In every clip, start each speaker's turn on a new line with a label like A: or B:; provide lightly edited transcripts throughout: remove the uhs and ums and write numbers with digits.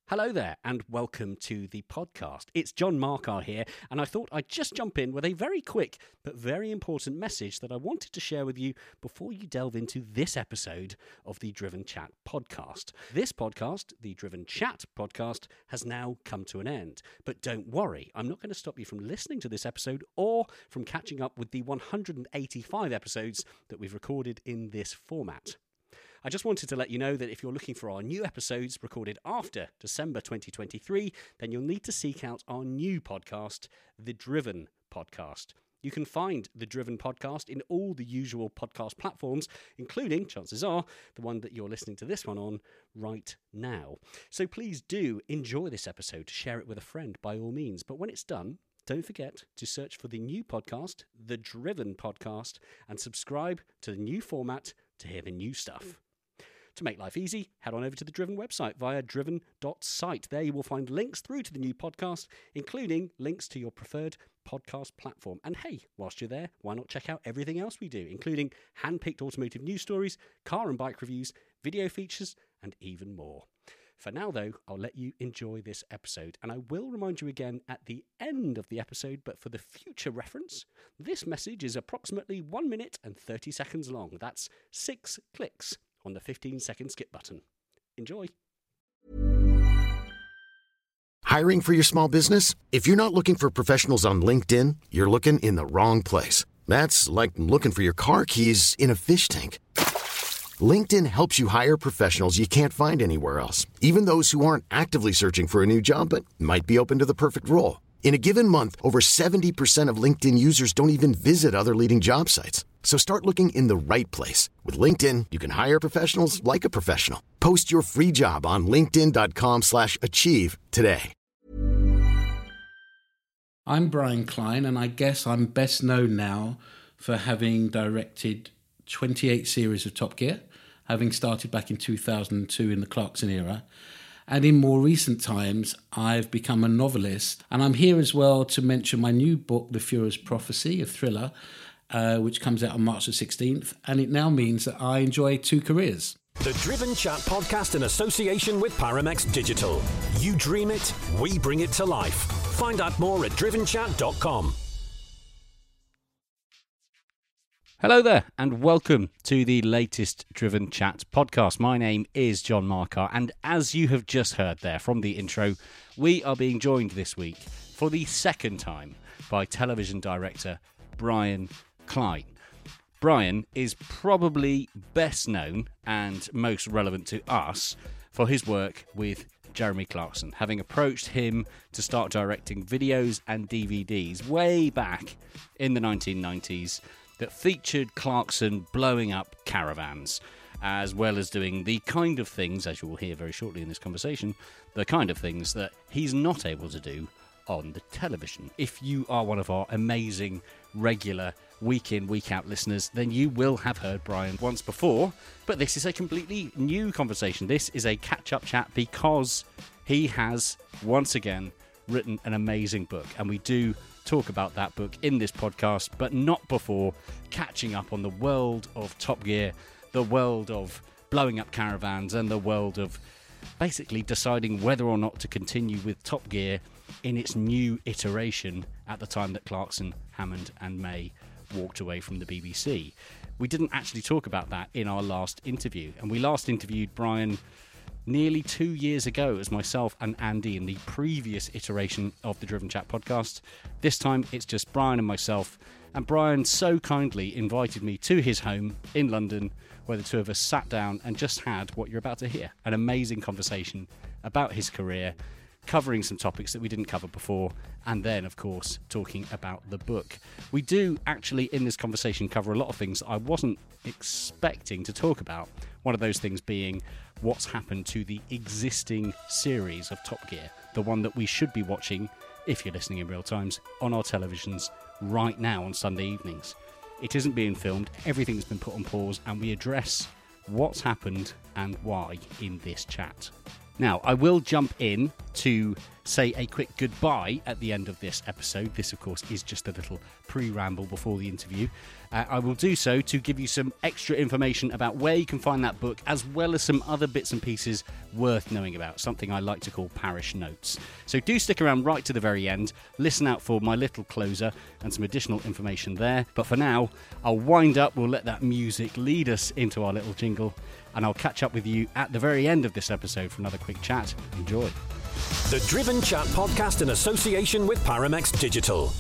A: Hello there, and welcome to the podcast. It's John Markar here, and I thought I'd just jump in with a very quick but very important message that I wanted to share with you before you delve into this episode of the Driven Chat podcast. This podcast, the Driven Chat podcast, has now come to an end. But don't worry, I'm not going to stop you from listening to this episode or from catching up with the 185 episodes that we've recorded in this format. I just wanted to let you know that if you're looking for our new episodes recorded after December 2023, then you'll need to seek out our new podcast, The Driven Podcast. You can find The Driven Podcast in all the usual podcast platforms, including, chances are, the one that you're listening to this one on right now. So please do enjoy this episode, share it with a friend by all means. But when it's done, don't forget to search for the new podcast, The Driven Podcast, and subscribe to the new format to hear the new stuff. To make life easy, head on over to the Driven website via driven.site. There you will find links through to the new podcast, including links to your preferred podcast platform. And hey, whilst you're there, why not check out everything else we do, including hand-picked automotive news stories, car and bike reviews, video features, and even more. For now, though, I'll let you enjoy this episode, and I will remind you again at the end of the episode, but for the future reference, this message is approximately 1 minute and 30 seconds long. That's 6 clicks on the 15-second skip button. Enjoy.
B: Hiring for your small business? If you're not looking for professionals on LinkedIn, you're looking in the wrong place. That's like looking for your car keys in a fish tank. LinkedIn helps you hire professionals you can't find anywhere else, even those who aren't actively searching for a new job but might be open to the perfect role. In a given month, over 70% of LinkedIn users don't even visit other leading job sites. So start looking in the right place. With LinkedIn, you can hire professionals like a professional. Post your free job on linkedin.com/achieve today.
C: I'm Brian Klein, and I guess I'm best known now for having directed 28 series of Top Gear, having started back in 2002 in the Clarkson era. And in more recent times, I've become a novelist. And I'm here as well to mention my new book, The Führer's Prophecy, a thriller, which comes out on March the 16th. And it now means that I enjoy 2 careers.
D: The Driven Chat podcast in association with Paramex Digital. You dream it, we bring it to life. Find out more at drivenchat.com.
A: Hello there, and welcome to the latest Driven Chat podcast. My name is John Markar, and as you have just heard there from the intro, we are being joined this week for the second time by television director Brian Klein. Brian is probably best known and most relevant to us for his work with Jeremy Clarkson, having approached him to start directing videos and DVDs way back in the 1990s that featured Clarkson blowing up caravans, as well as doing the kind of things, as you will hear very shortly in this conversation, the kind of things that he's not able to do on the television. If you are one of our amazing, regular, week in, week out listeners, then you will have heard Brian once before, but this is a completely new conversation. This is a catch-up chat because he has, once again, written an amazing book, and we do talk about that book in this podcast, but not before catching up on the world of Top Gear, the world of blowing up caravans, and the world of basically deciding whether or not to continue with Top Gear in its new iteration at the time that Clarkson, Hammond and May walked away from the BBC. We didn't actually talk about that in our last interview, and we last interviewed Brian nearly 2 years ago as myself and Andy in the previous iteration of the Driven Chat podcast. This time it's just Brian and myself, and Brian so kindly invited me to his home in London, where the two of us sat down and just had what you're about to hear, an amazing conversation about his career, covering some topics that we didn't cover before, and then, of course, talking about the book. We do actually, in this conversation, cover a lot of things that I wasn't expecting to talk about. One of those things being what's happened to the existing series of Top Gear, the one that we should be watching, if you're listening in real times, on our televisions right now on Sunday evenings. It isn't being filmed, everything's been put on pause, and we address what's happened and why in this chat. Now, I will jump in to say a quick goodbye at the end of this episode. This, of course, is just a little pre-ramble before the interview. I will do so to give you some extra information about where you can find that book, as well as some other bits and pieces worth knowing about, something I like to call parish notes. So do stick around right to the very end, listen out for my little closer and some additional information there. But for now, I'll wind up, we'll let that music lead us into our little jingle, and I'll catch up with you at the very end of this episode for another quick chat. Enjoy.
D: The Driven Chat podcast in association with Paramex Digital.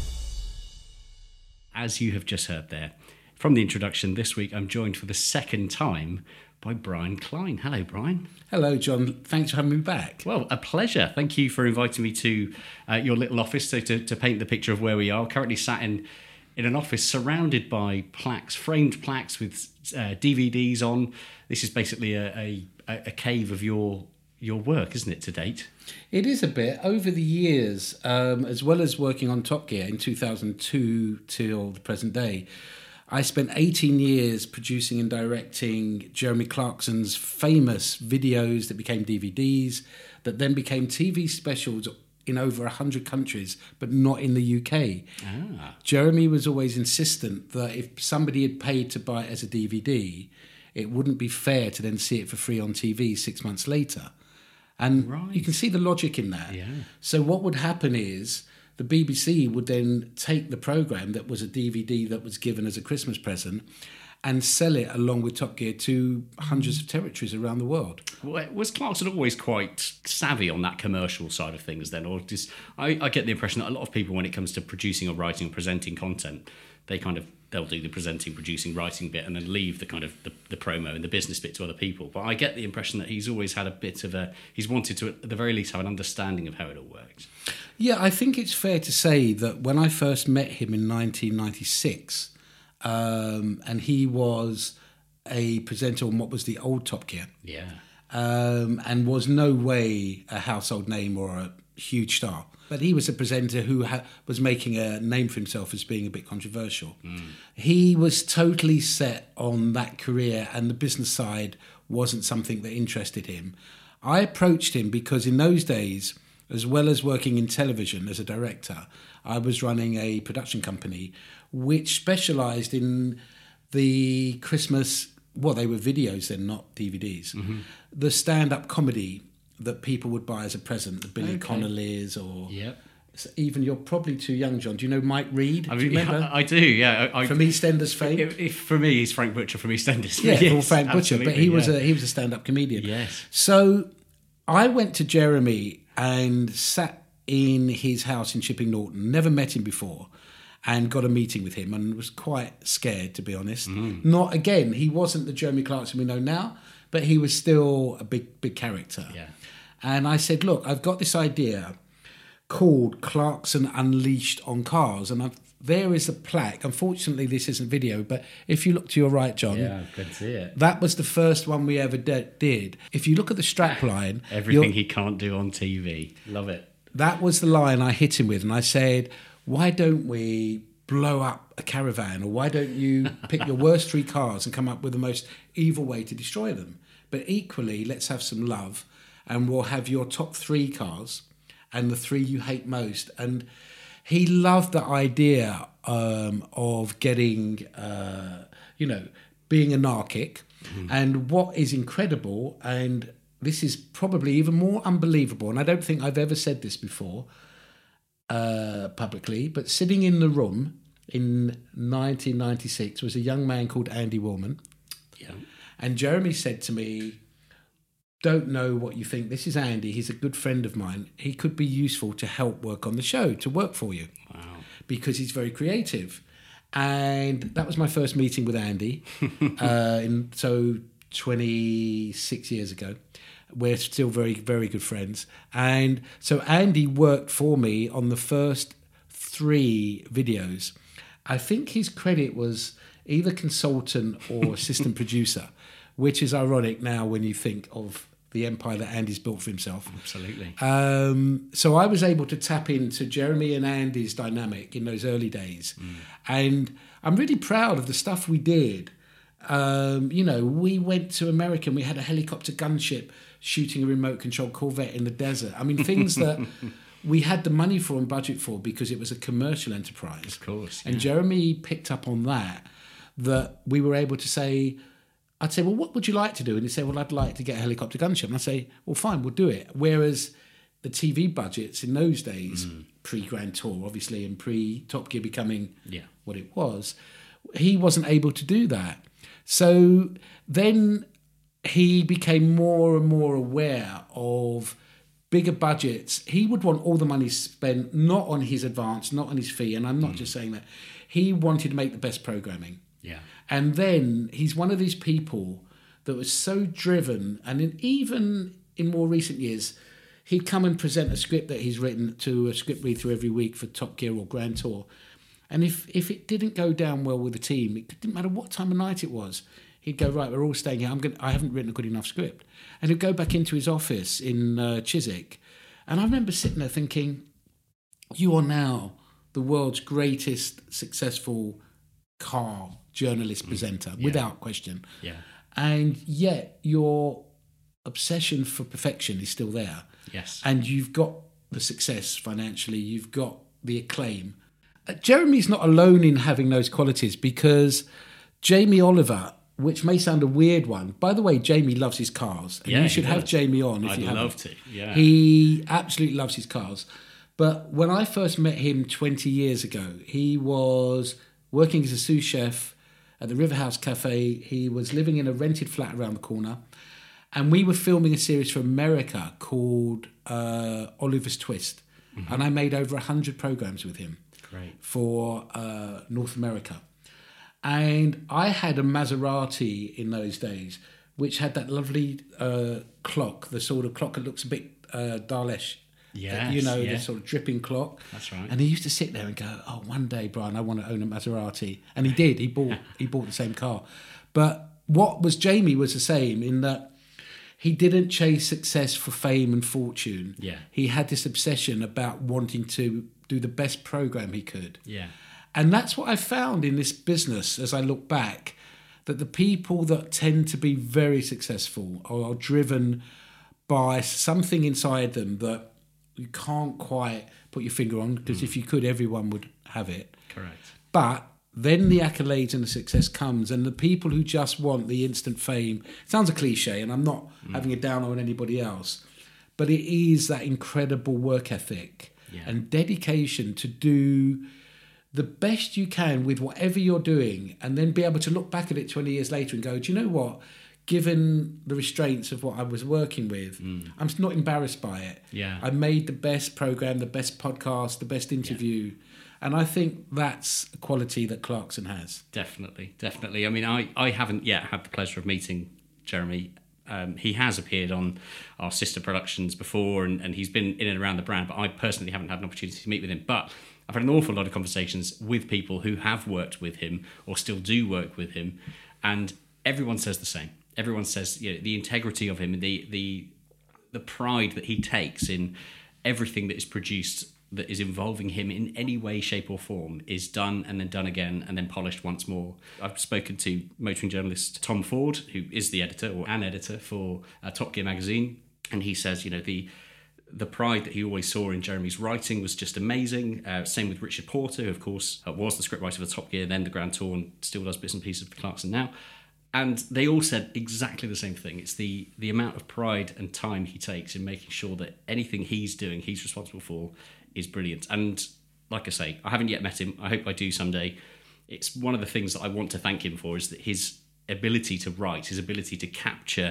A: As you have just heard there, from the introduction, this week I'm joined for the second time by Brian Klein. Hello, Brian.
C: Hello, John. Thanks for having me back.
A: Well, a pleasure. Thank you for inviting me to your little office to paint the picture of where we are. Currently sat in an office surrounded by plaques, framed plaques with DVDs on. This is basically a cave of your work, isn't it, to date?
C: It is a bit. Over the years, as well as working on Top Gear in 2002 till the present day, I spent 18 years producing and directing Jeremy Clarkson's famous videos that became DVDs, that then became TV specials in over 100 countries, but not in the UK. Jeremy was always insistent that if somebody had paid to buy it as a DVD, it wouldn't be fair to then see it for free on TV 6 months later. And you can see the logic in that. Yeah. So what would happen is the BBC would then take the programme that was a DVD that was given as a Christmas present and sell it along with Top Gear to hundreds of territories around the world.
A: Was Clarkson always quite savvy on that commercial side of things then? Or just I get the impression that a lot of people, when it comes to producing or writing or presenting content, they'll do the presenting, producing, writing bit and then leave the kind of the promo and the business bit to other people. But I get the impression that he's always had a bit of he's wanted to at the very least have an understanding of how it all works.
C: Yeah, I think it's fair to say that when I first met him in 1996, and he was a presenter on what was the old Top Gear.
A: Yeah.
C: And was no way a household name or a huge star. But he was a presenter who was making a name for himself as being a bit controversial. He was totally set on that career, and the business side wasn't something that interested him. I approached him because in those days, as well as working in television as a director, I was running a production company which specialised in the Christmas, well, they were videos then, not DVDs, the stand-up comedy that people would buy as a present, the Billy Connolly's or... Yep. Even you're probably too young, John. Do you know Mike Reed? Do you remember?
A: I do, yeah. From
C: EastEnders fame.
A: For me, he's Frank Butcher from EastEnders.
C: Yeah, yes, Frank Butcher, but he was a stand-up comedian.
A: Yes.
C: So I went to Jeremy and sat in his house in Chipping Norton. Never met him before, and got a meeting with him, and was quite scared, to be honest. Not again. He wasn't the Jeremy Clarkson we know now, but he was still a big character.
A: Yeah.
C: And I said, look, I've got this idea called Clarkson Unleashed on Cars, and there is a plaque. Unfortunately, this isn't video, but if you look to your right, John,
A: yeah, I can see it.
C: That was the first one we ever did. If you look at the strapline,
A: everything he can't do on TV. Love it.
C: That was the line I hit him with, and I said, why don't we blow up a caravan, or why don't you pick your worst three cars and come up with the most evil way to destroy them? But equally, let's have some love, and we'll have your top three cars and the three you hate most. And he loved the idea of getting, being anarchic. And what is incredible, and this is probably even more unbelievable, and I don't think I've ever said this before publicly, but sitting in the room in 1996 was a young man called Andy Woolman.
A: Yeah.
C: And Jeremy said to me, don't know what you think. This is Andy. He's a good friend of mine. He could be useful to help work on the show, to work for you.
A: Wow.
C: Because he's very creative. And that was my first meeting with Andy. 26 years ago. We're still very, very good friends. And so Andy worked for me on the first 3 videos. I think his credit was either consultant or assistant producer, which is ironic now when you think of the empire that Andy's built for himself.
A: Absolutely.
C: So I was able to tap into Jeremy and Andy's dynamic in those early days. And I'm really proud of the stuff we did. We went to America and we had a helicopter gunship shooting a remote controlled Corvette in the desert. I mean, things that we had the money for and budget for because it was a commercial enterprise.
A: Of course.
C: And Jeremy picked up on that we were able to say, I'd say, well, what would you like to do? And he'd say, well, I'd like to get a helicopter gunship. And I'd say, well, fine, we'll do it. Whereas the TV budgets in those days, pre-Grand Tour, obviously, and pre-Top Gear becoming what it was, he wasn't able to do that. So then he became more and more aware of bigger budgets. He would want all the money spent not on his advance, not on his fee, and I'm not just saying that. He wanted to make the best programming.
A: Yeah.
C: And then he's one of these people that was so driven, and even in more recent years, he'd come and present a script that he's written to a script read through every week for Top Gear or Grand Tour. And if it didn't go down well with the team, it didn't matter what time of night it was, he'd go, right, we're all staying here. I haven't written a good enough script. And he'd go back into his office in Chiswick. And I remember sitting there thinking, you are now the world's greatest successful car journalist presenter, without question.
A: Yeah.
C: And yet your obsession for perfection is still there.
A: Yes.
C: And you've got the success financially, you've got the acclaim. Jeremy's not alone in having those qualities, because Jamie Oliver, which may sound a weird one, by the way, Jamie loves his cars. And you should have Jamie on if you haven't. I'd love
A: to, yeah.
C: He absolutely loves his cars. But when I first met him 20 years ago, he was working as a sous chef at the Riverhouse Cafe. He was living in a rented flat around the corner. And we were filming a series for America called Oliver's Twist. Mm-hmm. And I made over 100 programs with him.
A: Great.
C: For North America. And I had a Maserati in those days, which had that lovely clock, the sort of clock that looks a bit Dalish.
A: Yes,
C: the sort of dripping clock.
A: That's right.
C: And he used to sit there and go, oh, one day, Brian, I want to own a Maserati. And he did. He bought the same car. But what was Jamie was the same in that he didn't chase success for fame and fortune.
A: Yeah.
C: He had this obsession about wanting to do the best program he could.
A: Yeah.
C: And that's what I found in this business as I look back, that the people that tend to be very successful are driven by something inside them that you can't quite put your finger on, because if you could, everyone would have it.
A: Correct.
C: But then the accolades and the success comes, and the people who just want the instant fame, it sounds a cliche, and I'm not having a down on anybody else, but it is that incredible work ethic and dedication to do the best you can with whatever you're doing, and then be able to look back at it 20 years later and go, do you know what? Given the restraints of what I was working with, I'm not embarrassed by it.
A: Yeah.
C: I made the best program, the best podcast, the best interview. And I think that's a quality that Clarkson has.
A: Definitely. I mean, I haven't yet had the pleasure of meeting Jeremy. He has appeared on our sister productions before, and he's been in and around the brand, but I personally haven't had an opportunity to meet with him. But I've had an awful lot of conversations with people who have worked with him or still do work with him, and everyone says the same. Everyone says, the integrity of him, the pride that he takes in everything that is produced that is involving him in any way, shape or form is done and then done again and then polished once more. I've spoken to motoring journalist Tom Ford, who is the editor or an editor for Top Gear magazine, and he says, the pride that he always saw in Jeremy's writing was just amazing. Same with Richard Porter, who of course was the scriptwriter for Top Gear, then the Grand Tour, and still does bits and pieces for Clarkson now. And they all said exactly the same thing. It's the amount of pride and time he takes in making sure that anything he's doing, he's responsible for, is brilliant. And like I say, I haven't yet met him. I hope I do someday. It's one of the things that I want to thank him for, is that his ability to write, his ability to capture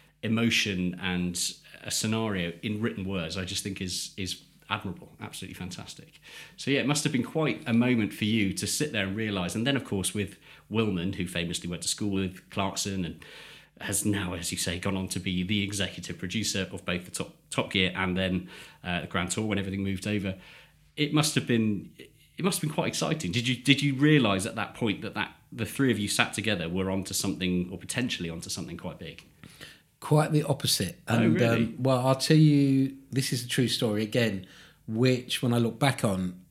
A: emotion and a scenario in written words, I just think is admirable, absolutely fantastic. So yeah, it must have been quite a moment for you to sit there and realise. And then of course with Wilman, who famously went to school with Clarkson and has now, as you say, gone on to be the executive producer of both the Top Gear and then the Grand Tour when everything moved over. It must have been quite exciting. Did you realise at that point that the three of you sat together were onto something, or potentially onto something quite big?
C: Quite the opposite. And,
A: really?
C: Well, I'll tell you, this is a true story again, which when I look back on,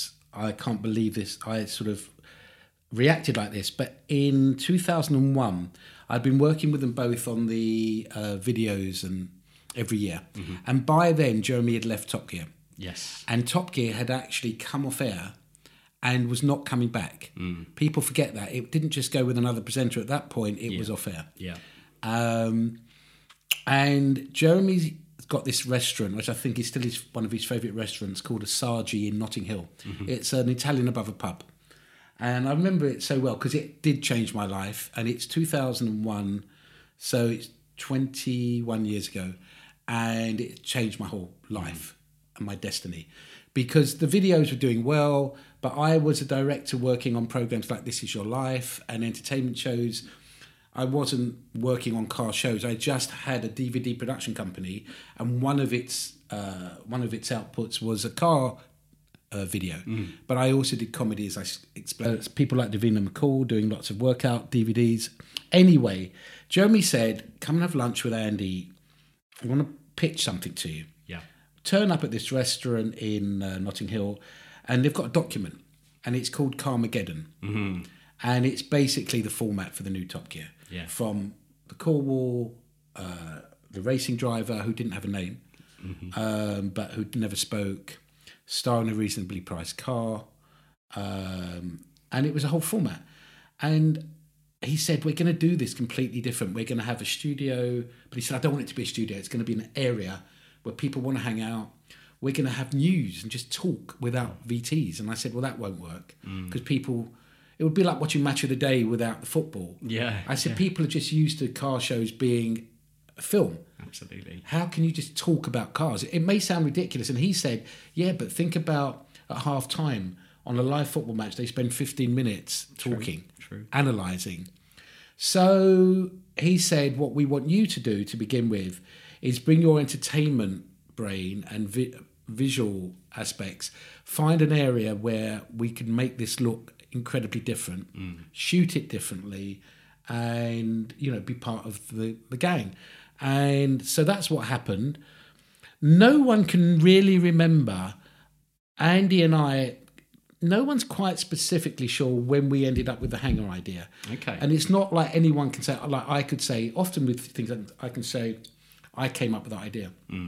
C: I can't believe this. I sort of reacted like this. But in 2001, I'd been working with them both on the videos and every year. Mm-hmm. And by then, Jeremy had left Top Gear.
A: Yes.
C: And Top Gear had actually come off air and was not coming back. People forget that. It didn't just go with another presenter at that point, it was off air.
A: Yeah.
C: And Jeremy's got this restaurant, which I think is still one of his favourite restaurants, called Asagi in Notting Hill. It's an Italian above a pub. And I remember it so well because it did change my life. And it's 2001, so it's 21 years ago. And it changed my whole life and my destiny. Because the videos were doing well, but I was a director working on programmes like This Is Your Life and entertainment shows. I wasn't working on car shows. I just had a DVD production company, and one of its outputs was a car video. But I also did comedy, as I explained. People like Davina McCall doing lots of workout DVDs. Anyway, Jeremy said, "Come and have lunch with Andy. I want to pitch something to you."
A: Yeah.
C: Turn up at this restaurant in Notting Hill, and they've got a document, and it's called Carmageddon. And it's basically the format for the new Top Gear.
A: Yeah.
C: From the Cornwall, the racing driver who didn't have a name, but who never spoke, star in a reasonably priced car, and it was a whole format. And he said, "We're going to do this completely different. We're going to have a studio," but he said, "I don't want it to be a studio. It's going to be an area where people want to hang out. We're going to have news and just talk without VTs." And I said, "Well, that won't work because people." It would be like watching Match of the Day without the football.
A: Yeah.
C: I said, people are just used to car shows being a film.
A: Absolutely.
C: How can you just talk about cars? It may sound ridiculous. And he said, yeah, but think about at half time on a live football match, they spend 15 minutes talking, analysing. So he said, what we want you to do to begin with is bring your entertainment brain and visual aspects, find an area where we can make this look incredibly different, shoot it differently, and be part of the gang. And so that's what happened. No one can really remember. Andy and I, no one's quite specifically sure when we ended up with the hangar idea.
A: Okay.
C: And it's not like anyone can say, like I could say, often with things I can say, I came up with that idea.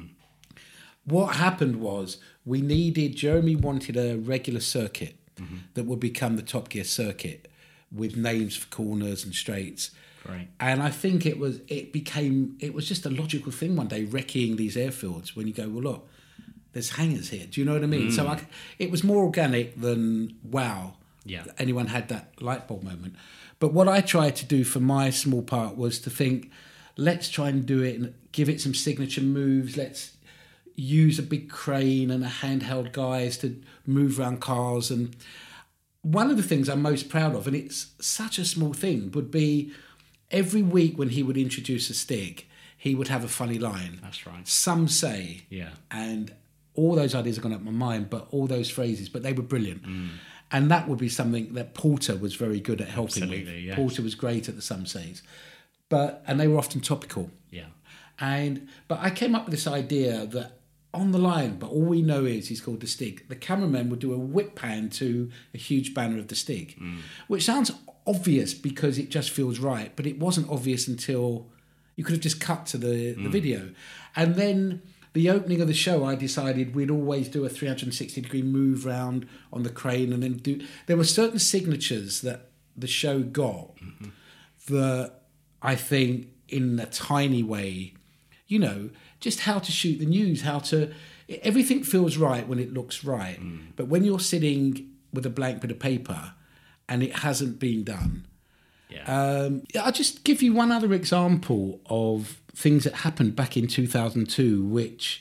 C: What happened was Jeremy wanted a regular circuit that would become the Top Gear circuit with names for corners and straights.
A: Great.
C: And I think it was just a logical thing one day, wrecking these airfields when you go, well, look, there's hangars here. Do you know what I mean? So it was more organic than, wow, anyone had that light bulb moment. But what I tried to do for my small part was to think, let's try and do it and give it some signature moves. Let's use a big crane and a handheld guys to move around cars. And one of the things I'm most proud of, and it's such a small thing, would be every week when he would introduce a stick, he would have a funny line.
A: That's right.
C: Some say.
A: Yeah.
C: And all those ideas have gone up my mind, but all those phrases, but they were brilliant. And that would be something that Porter was very good at helping with.
A: Yes.
C: Porter was great at the some says. And they were often topical.
A: Yeah.
C: But I came up with this idea that on the line, but all we know is he's called the Stig. The cameraman would do a whip pan to a huge banner of the Stig, which sounds obvious because it just feels right, but it wasn't obvious until you could have just cut to the video. And then the opening of the show, I decided we'd always do a 360-degree move round on the crane and then there were certain signatures that the show got that I think in a tiny way, just how to shoot the news, everything feels right when it looks right. But when you're sitting with a blank bit of paper and it hasn't been done. I'll just give you one other example of things that happened back in 2002, which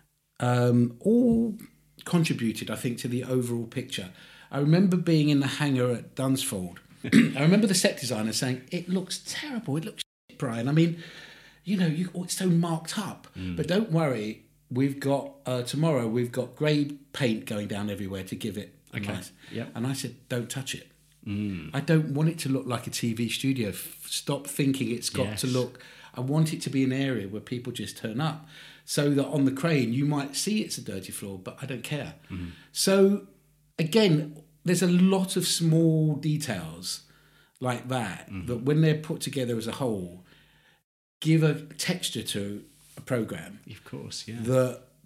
C: all contributed, I think, to the overall picture. I remember being in the hangar at Dunsfold. I remember the set designer saying, "It looks terrible. It looks shit, Brian. I mean, it's so marked up. But don't worry, we've got tomorrow. We've got grey paint going down everywhere to give it a nice."
A: Yep.
C: And I said, "Don't touch it. I don't want it to look like a TV studio. Stop thinking it's got to look. I want it to be an area where people just turn up, so that on the crane you might see it's a dirty floor, but I don't care." So again, there's a lot of small details like that that when they're put together as a whole, give a texture to a program.
A: Of course, yeah.
C: That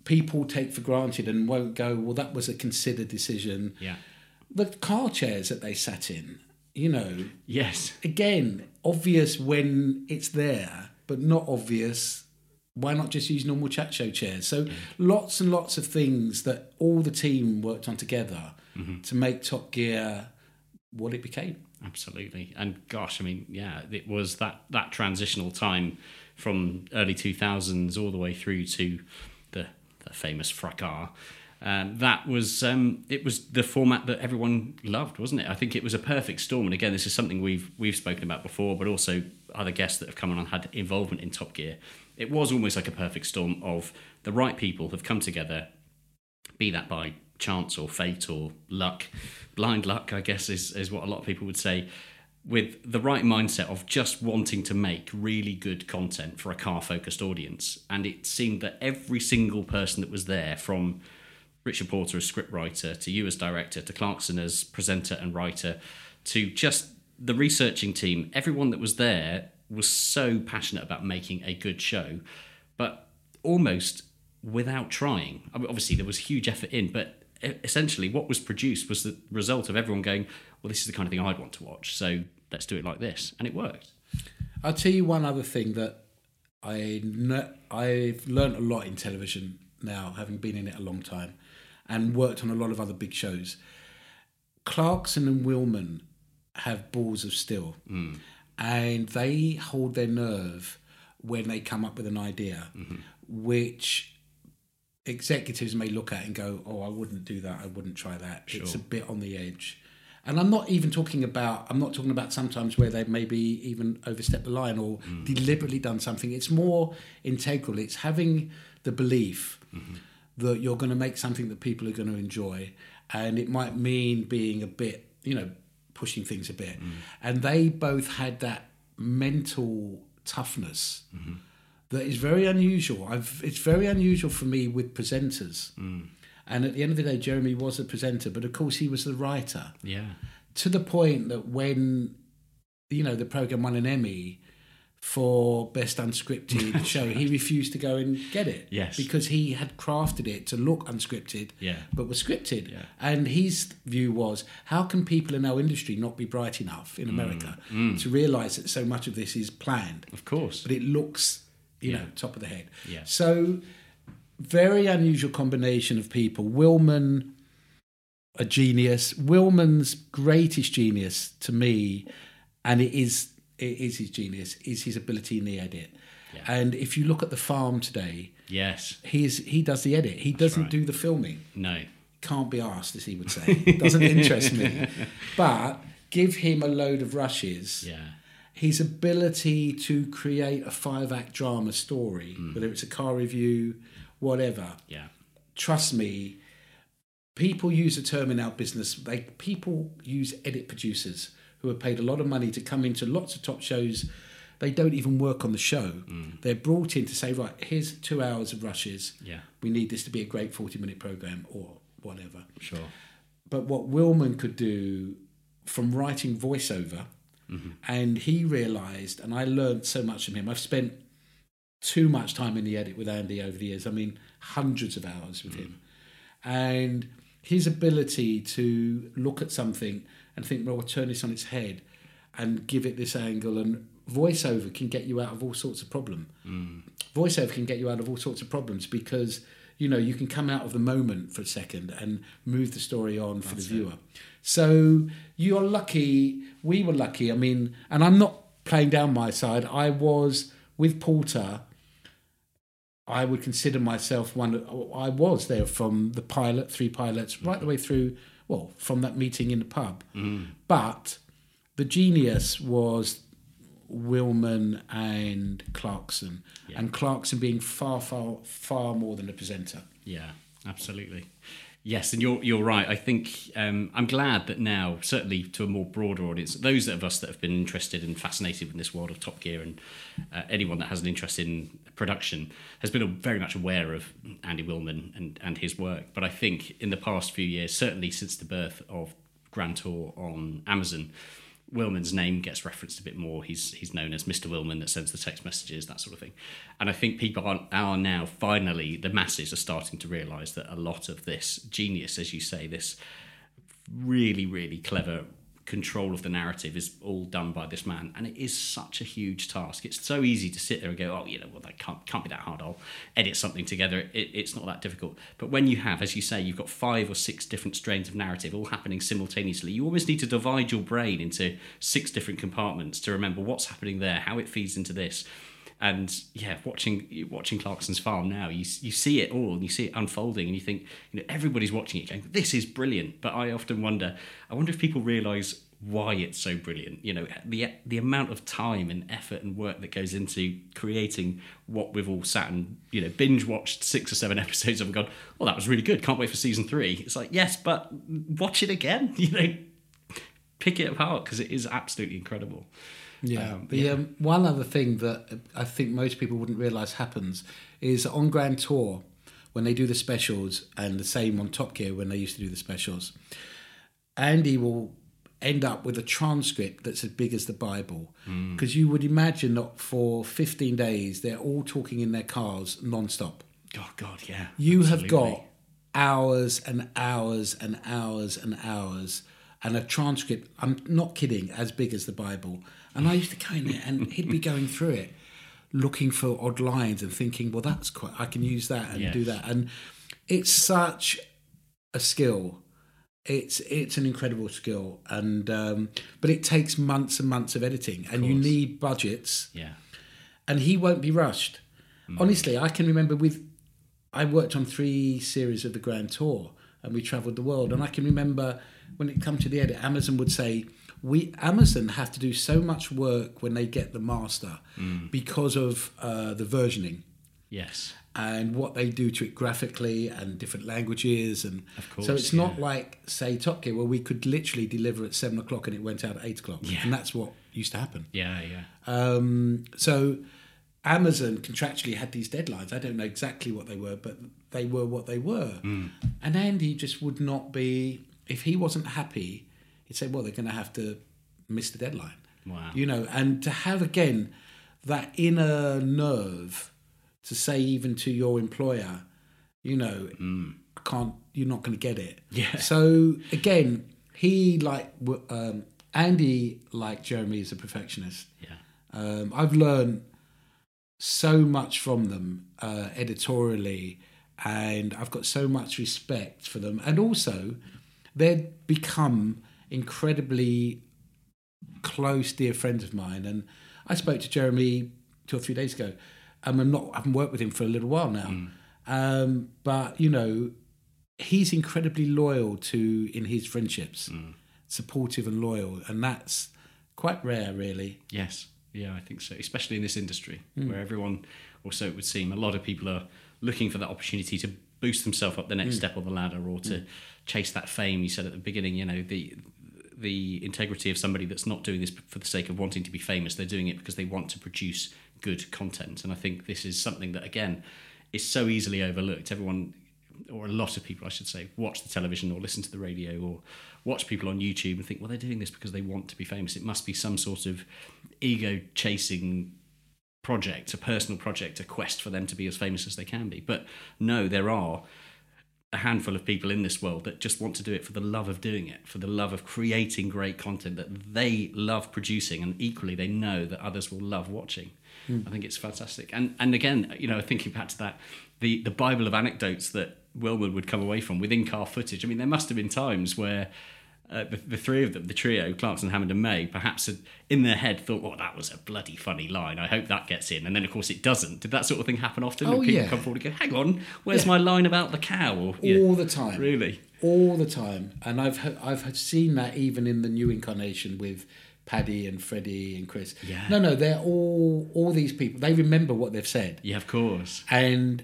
C: people take for granted and won't go, well, that was a considered decision.
A: Yeah.
C: The car chairs that they sat in, you know.
A: Yes.
C: Again, obvious when it's there, but not obvious. Why not just use normal chat show chairs? So lots and lots of things that all the team worked on together to make Top Gear what it became.
A: Absolutely. And gosh, I mean, yeah, it was that transitional time from early 2000s all the way through to the famous Fracas. That was it was the format that everyone loved, wasn't it? I think it was a perfect storm. And again, this is something we've spoken about before, but also other guests that have come on and had involvement in Top Gear. It was almost like a perfect storm of the right people have come together, be that by chance or fate or luck, blind luck, I guess is what a lot of people would say, with the right mindset of just wanting to make really good content for a car-focused audience. And it seemed that every single person that was there, from Richard Porter as scriptwriter, to you as director, to Clarkson as presenter and writer, to just the researching team, everyone that was there was so passionate about making a good show, but almost without trying. I mean, obviously, there was huge effort in, but essentially what was produced was the result of everyone going, well, this is the kind of thing I'd want to watch, so let's do it like this. And it worked.
C: I'll tell you one other thing that I've learned a lot in television now, having been in it a long time and worked on a lot of other big shows. Clarkson and Willman have balls of steel. And they hold their nerve when they come up with an idea, which executives may look at and go, oh, I wouldn't do that, I wouldn't try that. Sure. It's a bit on the edge. And I'm not talking about sometimes where they've maybe even overstepped the line or deliberately done something. It's more integral. It's having the belief that you're going to make something that people are going to enjoy. And it might mean being a bit, pushing things a bit. And they both had that mental toughness that is very unusual. It's very unusual for me with presenters. And at the end of the day, Jeremy was a presenter, but of course he was the writer.
A: Yeah.
C: To the point that when, the programme won an Emmy for Best Unscripted Show, he refused to go and get it.
A: Yes.
C: Because he had crafted it to look unscripted, but was scripted. Yeah. And his view was, how can people in our industry not be bright enough in America to realise that so much of this is planned?
A: Of course.
C: But it looks, top of the head.
A: Yeah.
C: So, very unusual combination of people. Willman, a genius. Willman's greatest genius to me, and it is his genius, is his ability in the edit. Yeah. And if you look at The Farm today,
A: yes,
C: he does the edit. He doesn't do the filming.
A: No.
C: Can't be asked, as he would say. Doesn't interest me. But give him a load of rushes.
A: Yeah.
C: His ability to create a 5-act drama story, whether it's a car review, whatever.
A: Yeah.
C: Trust me, people use a term in our business. People use edit producers who are paid a lot of money to come into lots of top shows. They don't even work on the show. They're brought in to say, right, here's 2 hours of rushes.
A: Yeah.
C: We need this to be a great 40-minute programme or whatever.
A: Sure.
C: But what Willman could do from writing voiceover, and he realised, and I learned so much from him. I've spent too much time in the edit with Andy over the years. I mean, hundreds of hours with him. And his ability to look at something and think, well, we'll turn this on its head and give it this angle. And voiceover can get you out of all sorts of problems. Voiceover can get you out of all sorts of problems because, you can come out of the moment for a second and move the story on for the viewer. So you're lucky. We were lucky. I mean, and I'm not playing down my side. I was, with Porter, I would consider myself I was there from the pilot, 3 pilots, right the way through, from that meeting in the pub. But the genius was Willman and Clarkson, and Clarkson being far, far, far more than a presenter.
A: Yeah, absolutely. Yes, and you're right. I think I'm glad that now, certainly to a more broader audience, those of us that have been interested and fascinated in this world of Top Gear, and anyone that has an interest in production has been very much aware of Andy Willman and his work. But I think in the past few years, certainly since the birth of Grand Tour on Amazon, Willman's name gets referenced a bit more. He's known as Mr. Willman that sends the text messages, that sort of thing. And I think people are now finally, the masses are starting to realise that a lot of this genius, as you say, this really, really clever control of the narrative is all done by this man, and it is such a huge task. It's so easy to sit there and go, oh, well, that can't be that hard, I'll edit something together. It's not that difficult. But when you have, as you say, you've got 5 or 6 different strains of narrative all happening simultaneously, you almost need to divide your brain into 6 different compartments to remember what's happening there, how it feeds into this. And yeah, watching Clarkson's Farm now, you see it all, and you see it unfolding, and you think, everybody's watching it going, this is brilliant. But I often wonder if people realise why it's so brilliant. The amount of time and effort and work that goes into creating what we've all sat and binge watched 6 or 7 episodes of and gone, well, that was really good, can't wait for season 3. It's like, yes, but watch it again. Pick it apart, because it is absolutely incredible.
C: Yeah. One other thing that I think most people wouldn't realise happens is on Grand Tour, when they do the specials, and the same on Top Gear when they used to do the specials, Andy will end up with a transcript that's as big as the Bible. Because you would imagine that for 15 days, they're all talking in their cars non-stop.
A: Oh, God, yeah.
C: You have got hours and hours and hours and hours, and a transcript, I'm not kidding, as big as the Bible. And I used to go in there, and he'd be going through it, looking for odd lines and thinking, well, that's quite, I can use that and do that. And it's such a skill. It's an incredible skill, and but it takes months and months of editing, and you need budgets.
A: Yeah,
C: and he won't be rushed. Honestly, I can remember I worked on 3 series of the Grand Tour, and we travelled the world. And I can remember when it come to the edit, Amazon would say, Amazon have to do so much work when they get the master because of the versioning.
A: Yes.
C: And what they do to it graphically and different languages. And
A: of course,
C: so it's not like, say, Top Gear, where we could literally deliver at 7 o'clock and it went out at 8 o'clock.
A: Yeah.
C: And that's what used to happen.
A: Yeah.
C: So Amazon contractually had these deadlines. I don't know exactly what they were, but they were what they were. And Andy just would not be, if he wasn't happy, he'd say, well, they're going to have to miss the deadline.
A: Wow.
C: And to have, again, that inner nerve to say even to your employer, I can't, you're not going to get it.
A: Yeah.
C: So, again, Andy, like Jeremy, is a perfectionist.
A: Yeah.
C: I've learned so much from them editorially, and I've got so much respect for them. And also, they've become incredibly close, dear friends of mine. And I spoke to Jeremy 2 or 3 days ago. I haven't worked with him for a little while now. But, he's incredibly loyal in his friendships, supportive and loyal. And that's quite rare, really.
A: Yes. Yeah, I think so. Especially in this industry where everyone, or so it would seem, a lot of people are looking for that opportunity to boost themselves up the next step of the ladder, or to chase that fame. You said at the beginning, the integrity of somebody that's not doing this for the sake of wanting to be famous. They're doing it because they want to produce good content. And I think this is something that, again, is so easily overlooked. Everyone, or a lot of people, I should say, watch the television or listen to the radio or watch people on YouTube and think, well, they're doing this because they want to be famous. It must be some sort of ego-chasing project, a personal project, a quest for them to be as famous as they can be. But no, there are a handful of people in this world that just want to do it for the love of doing it, for the love of creating great content that they love producing, and equally they know that others will love watching. I think it's fantastic. And again, thinking back to that, the Bible of anecdotes that Willman would come away from with in-car footage. I mean, there must have been times where the 3 of them, the trio, Clarkson, Hammond and May, perhaps had, in their head, thought, oh, that was a bloody funny line, I hope that gets in. And then, of course, it doesn't. Did that sort of thing happen often?
C: Oh,
A: people come forward and go, hang on, where's my line about the cow? Or,
C: all the time.
A: Really?
C: All the time. And I've seen that even in the new incarnation with Paddy and Freddie and Chris.
A: Yeah.
C: No, they're all these people. They remember what they've said.
A: Yeah, of course.
C: And,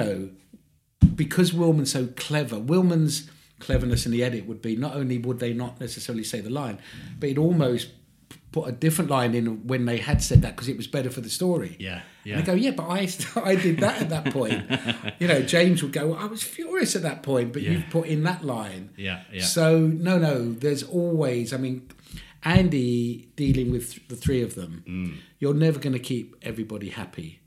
C: because Willman's so clever, Willman's cleverness in the edit would be, not only would they not necessarily say the line, but he'd almost put a different line in when they had said that because it was better for the story.
A: Yeah.
C: And they go, yeah, but I did that at that point. James would go, well, I was furious at that point, but you've put in that line.
A: Yeah.
C: So, no, there's always, Andy dealing with the three of them, you're never going to keep everybody happy.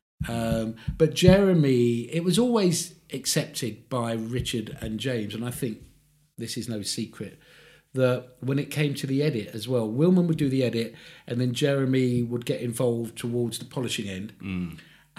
C: But Jeremy, it was always accepted by Richard and James, and I think this is no secret, that when it came to the edit as well, Wilman would do the edit, and then Jeremy would get involved towards the polishing end.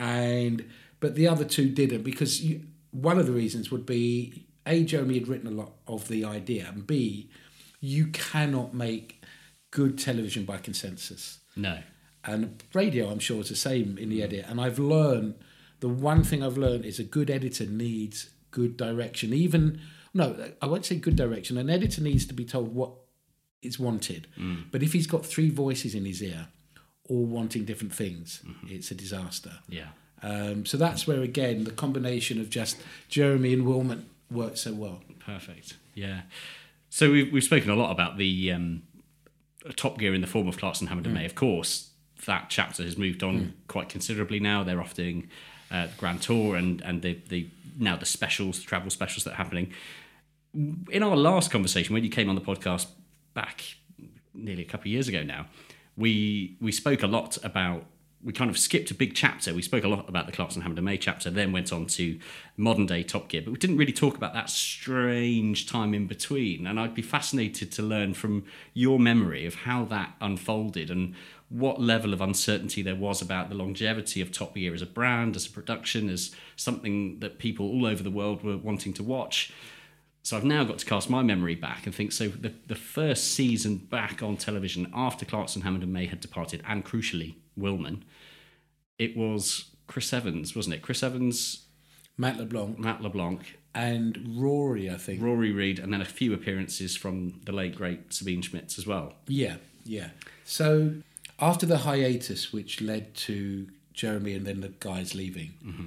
C: But the other two didn't, because one of the reasons would be, A, Jeremy had written a lot of the idea, and B, you cannot make good television by consensus.
A: No.
C: And radio, I'm sure, is the same in the edit. And I've learned, the one thing I've learned is a good editor needs good direction. I won't say good direction. An editor needs to be told what is wanted. But if he's got three voices in his ear, all wanting different things, it's a disaster.
A: Yeah.
C: So that's where, again, the combination of just Jeremy and Wilman worked so well.
A: Perfect. Yeah. So we've spoken a lot about the Top Gear in the form of Clarkson, Hammond and May. Of course, that chapter has moved on quite considerably now. They're off doing the Grand Tour and the now the specials, the travel specials that are happening. In our last conversation, when you came on the podcast back nearly a couple of years ago now, we spoke a lot about, we kind of skipped a big chapter. We spoke a lot about the Clarkson, Hammond and May chapter, then went on to modern day Top Gear, but we didn't really talk about that strange time in between. And I'd be fascinated to learn from your memory of how that unfolded and what level of uncertainty there was about the longevity of Top Gear as a brand, as a production, as something that people all over the world were wanting to watch. So I've now got to cast my memory back and think, so the first season back on television after Clarkson, Hammond and May had departed, and crucially, Wilman, it was Chris Evans, wasn't it? Chris Evans,
C: Matt LeBlanc. And Rory, I think.
A: Rory Reid, and then a few appearances from the late, great Sabine Schmitz as well.
C: Yeah. So after the hiatus, which led to Jeremy and then the guys leaving,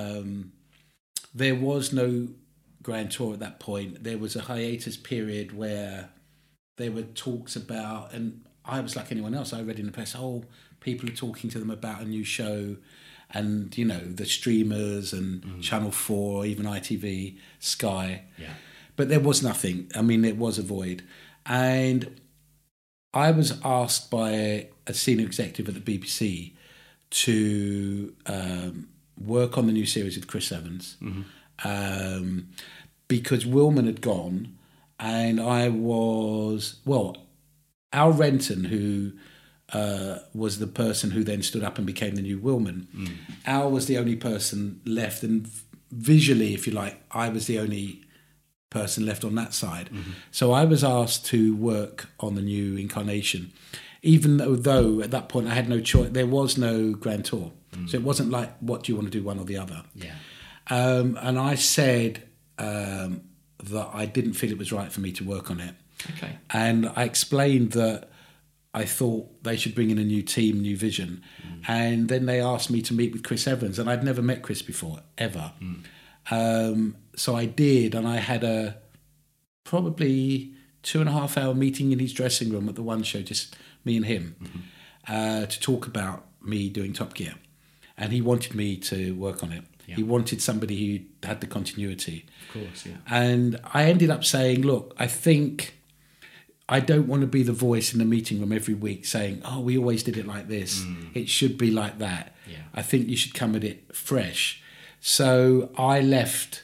C: there was no Grand Tour at that point. There was a hiatus period where there were talks about, and I was like anyone else, I read in the press, people are talking to them about a new show, and the streamers and Channel 4, even ITV, Sky. Yeah. But there was nothing. I mean, it was a void. And I was asked by a senior executive at the BBC to work on the new series with Chris Evans, because Wilman had gone, and Al Renton, who was the person who then stood up and became the new Wilman. Al was the only person left, and visually, if you like, I was the only person left on that side. So I was asked to work on the new incarnation, even though at that point I had no choice. There was no Grand Tour, so it wasn't like, what do you want to do, one or the other? Yeah. And I said that I didn't feel it was right for me to work on it. Okay. And I explained that I thought they should bring in a new team, new vision. And then they asked me to meet with Chris Evans, and I'd never met Chris before, ever. So I did, and I had a probably 2.5 hour meeting in his dressing room at the One Show, just me and him, to talk about me doing Top Gear. And he wanted me to work on it. Yeah. He wanted somebody who had the continuity. Of course, yeah. And I ended up saying, look, I think I don't want to be the voice in the meeting room every week saying, we always did it like this. It should be like that. Yeah. I think you should come at it fresh. So I left.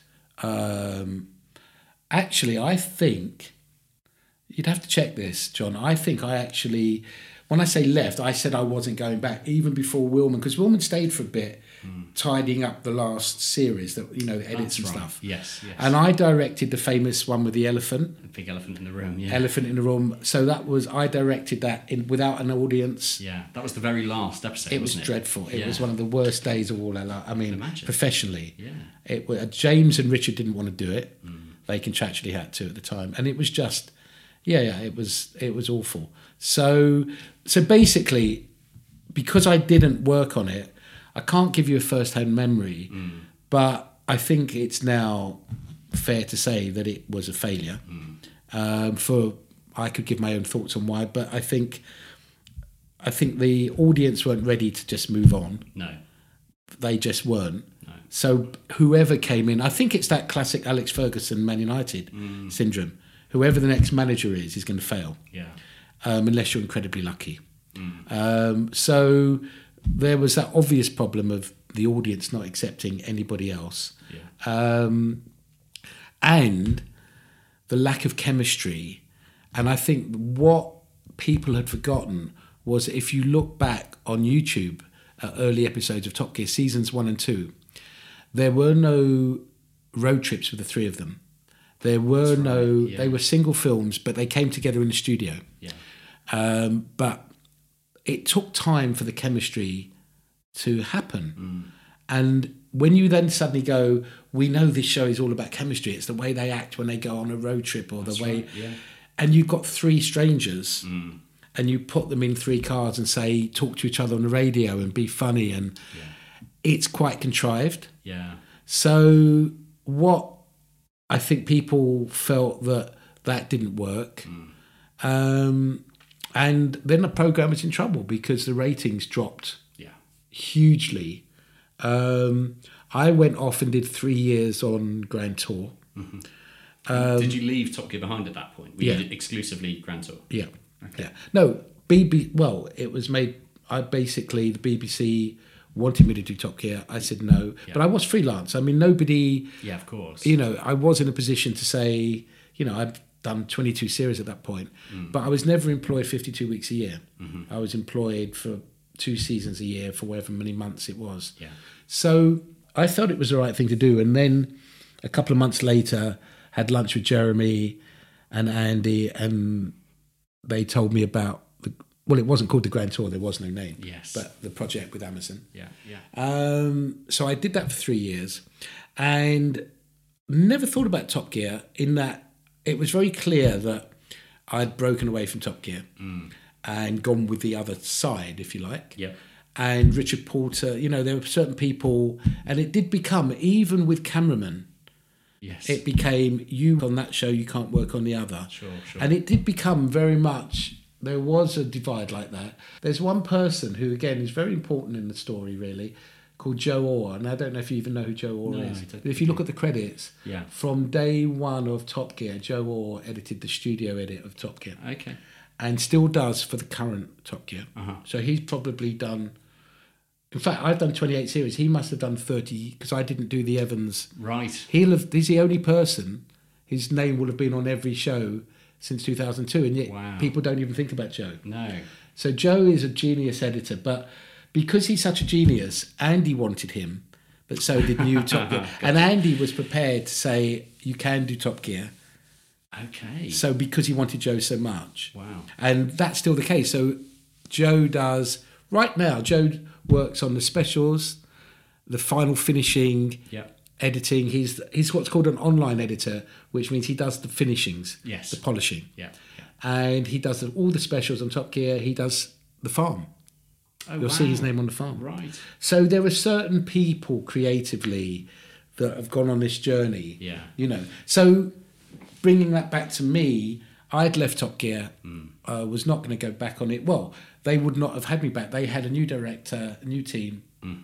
C: Actually, I think, you'd have to check this, John. I think I actually, when I say left, I said I wasn't going back even before Wilman, because Wilman stayed for a bit, tidying up the last series, the edits and stuff. Yes. And I directed the famous one with the elephant. The
A: big elephant in the room, yeah.
C: Elephant in the room. So I directed that without an audience.
A: Yeah, that was the very last episode,
C: It was dreadful. It was one of the worst days of all. I mean, professionally. Yeah. James and Richard didn't want to do it. They contractually had to at the time. And it was just, it was awful. So basically, because I didn't work on it, I can't give you a first-hand memory, but I think it's now fair to say that it was a failure. I could give my own thoughts on why, but I think the audience weren't ready to just move on. No. They just weren't. No. So whoever came in, I think it's that classic Alex Ferguson Man United syndrome. Whoever the next manager is going to fail. Yeah. unless you're incredibly lucky. So there was that obvious problem of the audience not accepting anybody else. And the lack of chemistry. And I think what people had forgotten was if you look back on YouTube at early episodes of Top Gear, seasons 1 and 2, there were no road trips with the three of them. There were they were single films, but they came together in the studio. But it took time for the chemistry to happen. And when you then suddenly go, we know this show is all about chemistry. It's the way they act when they go on a road trip or the way... And you've got three strangers and you put them in three cars and say, talk to each other on the radio and be funny. And it's quite contrived. So what I think people felt that didn't work. And then the programme was in trouble because the ratings dropped hugely. I went off and did 3 years on Grand Tour.
A: Did you leave Top Gear behind at that point? Were you exclusively Grand Tour?
C: No, it was made... the BBC wanted me to do Top Gear. I said no. But I was freelance. I mean, nobody...
A: Yeah, of course.
C: I was in a position to say... I'd done 22 series at that point. But I was never employed 52 weeks a year. I was employed for 2 seasons a year for however many months it was. So I felt it was the right thing to do. And then a couple of months later, had lunch with Jeremy and Andy, and they told me about it wasn't called the Grand Tour, there was no name. But the project with Amazon. So I did that for 3 years and never thought about Top Gear, in that it was very clear that I'd broken away from Top Gear and gone with the other side, if you like. And Richard Porter, there were certain people, and it did become, even with cameramen, it became, you on that show, you can't work on the other.
A: Sure.
C: And it did become very much, there was a divide like that. There's one person who, again, is very important in the story, really, called Joe Orr. And I don't know if you even know who Joe Orr is. But if you look at the credits, from day one of Top Gear, Joe Orr edited the studio edit of Top Gear. And still does for the current Top Gear. So he's probably done... In fact, I've done 28 series. He must have done 30, because I didn't do the Evans. He's the only person, his name will have been on every show since 2002, and yet people don't even think about Joe. So Joe is a genius editor, but because he's such a genius, Andy wanted him, but so did new Top Gear. And Andy was prepared to say, you can do Top Gear. So because he wanted Joe so much. And that's still the case. So Joe does... Right now, Joe works on the specials, the final finishing, editing. He's what's called an online editor, which means he does the finishings, the polishing. And he does all the specials on Top Gear. He does the farm. You'll see his name on the farm. So there are certain people creatively that have gone on this journey. So bringing that back to me, I'd left Top Gear, was not going to go back on it. Well, they would not have had me back. They had a new director, a new team.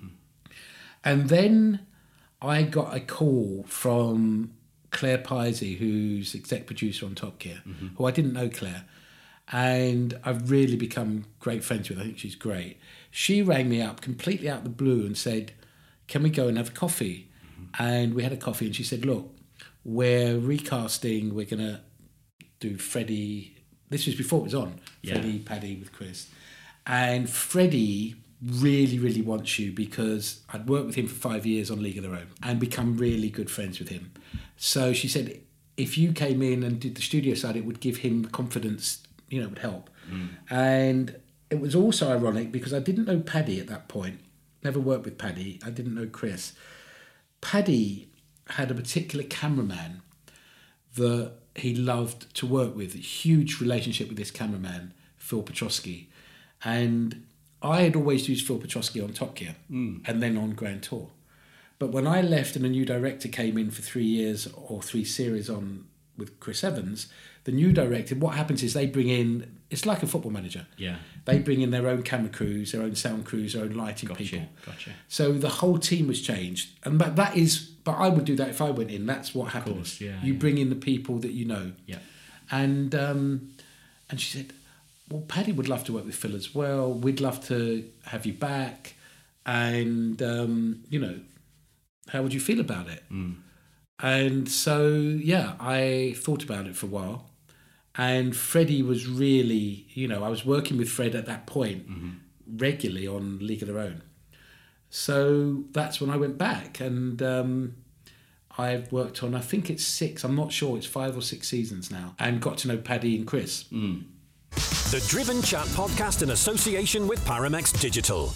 C: And then I got a call from Claire Pisey, who's exec producer on Top Gear, who I didn't know Claire. And I've really become great friends with her. I think she's great. She rang me up completely out of the blue and said, can we go and have a coffee? And we had a coffee and she said, look, we're recasting, we're going to do Freddie. This was before it was on. Freddie, Paddy with Chris. And Freddie really, really wants you, because I'd worked with him for 5 years on League of Their Own and become really good friends with him. So she said, if you came in and did the studio side, it would give him confidence, it would help. And it was also ironic because I didn't know Paddy at that point. Never worked with Paddy. I didn't know Chris. Paddy had a particular cameraman that he loved to work with, a huge relationship with this cameraman, Phil Petrosky. And I had always used Phil Petrosky on Top Gear and then on Grand Tour. But when I left and a new director came in for 3 years or 3 series on with Chris Evans, the new director, what happens is they bring in, it's like a football manager. They bring in their own camera crews, their own sound crews, their own lighting people. So the whole team was changed. And but I would do that if I went in. That's what happens. You bring in the people that you know. And she said, well, Paddy would love to work with Phil as well. We'd love to have you back. And, how would you feel about it? And so, yeah, I thought about it for a while. And Freddie was really, I was working with Fred at that point regularly on League of Their Own. So that's when I went back. And I've worked on, I think it's 6, I'm not sure, it's 5 or 6 seasons now. And got to know Paddy and Chris.
D: The Driven Chat podcast in association with Paramex Digital.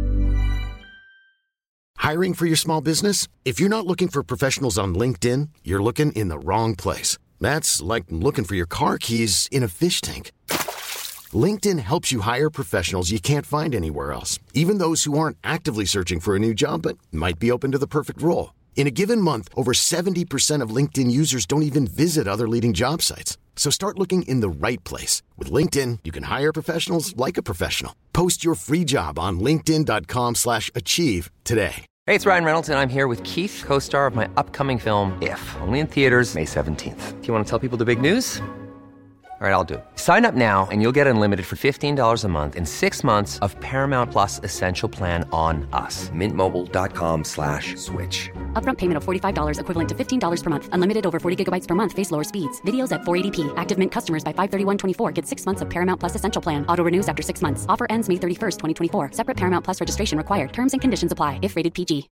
B: Hiring for your small business? If you're not looking for professionals on LinkedIn, you're looking in the wrong place. That's like looking for your car keys in a fish tank. LinkedIn helps you hire professionals you can't find anywhere else, even those who aren't actively searching for a new job but might be open to the perfect role. In a given month, over 70% of LinkedIn users don't even visit other leading job sites. So start looking in the right place. With LinkedIn, you can hire professionals like a professional. Post your free job on linkedin.com/achieve today.
E: Hey, it's Ryan Reynolds, and I'm here with Keith, co-star of my upcoming film, If, only in theaters May 17th. Do you want to tell people the big news? All right, I'll do it. Sign up now and you'll get unlimited for $15 a month and 6 months of Paramount Plus Essential Plan on us. MintMobile.com/switch.
F: Upfront payment of $45 equivalent to $15 per month. Unlimited over 40 gigabytes per month. Face lower speeds. Videos at 480p. Active Mint customers by 531.24 get 6 months of Paramount Plus Essential Plan. Auto renews after 6 months. Offer ends May 31st, 2024. Separate Paramount Plus registration required. Terms and conditions apply if rated PG.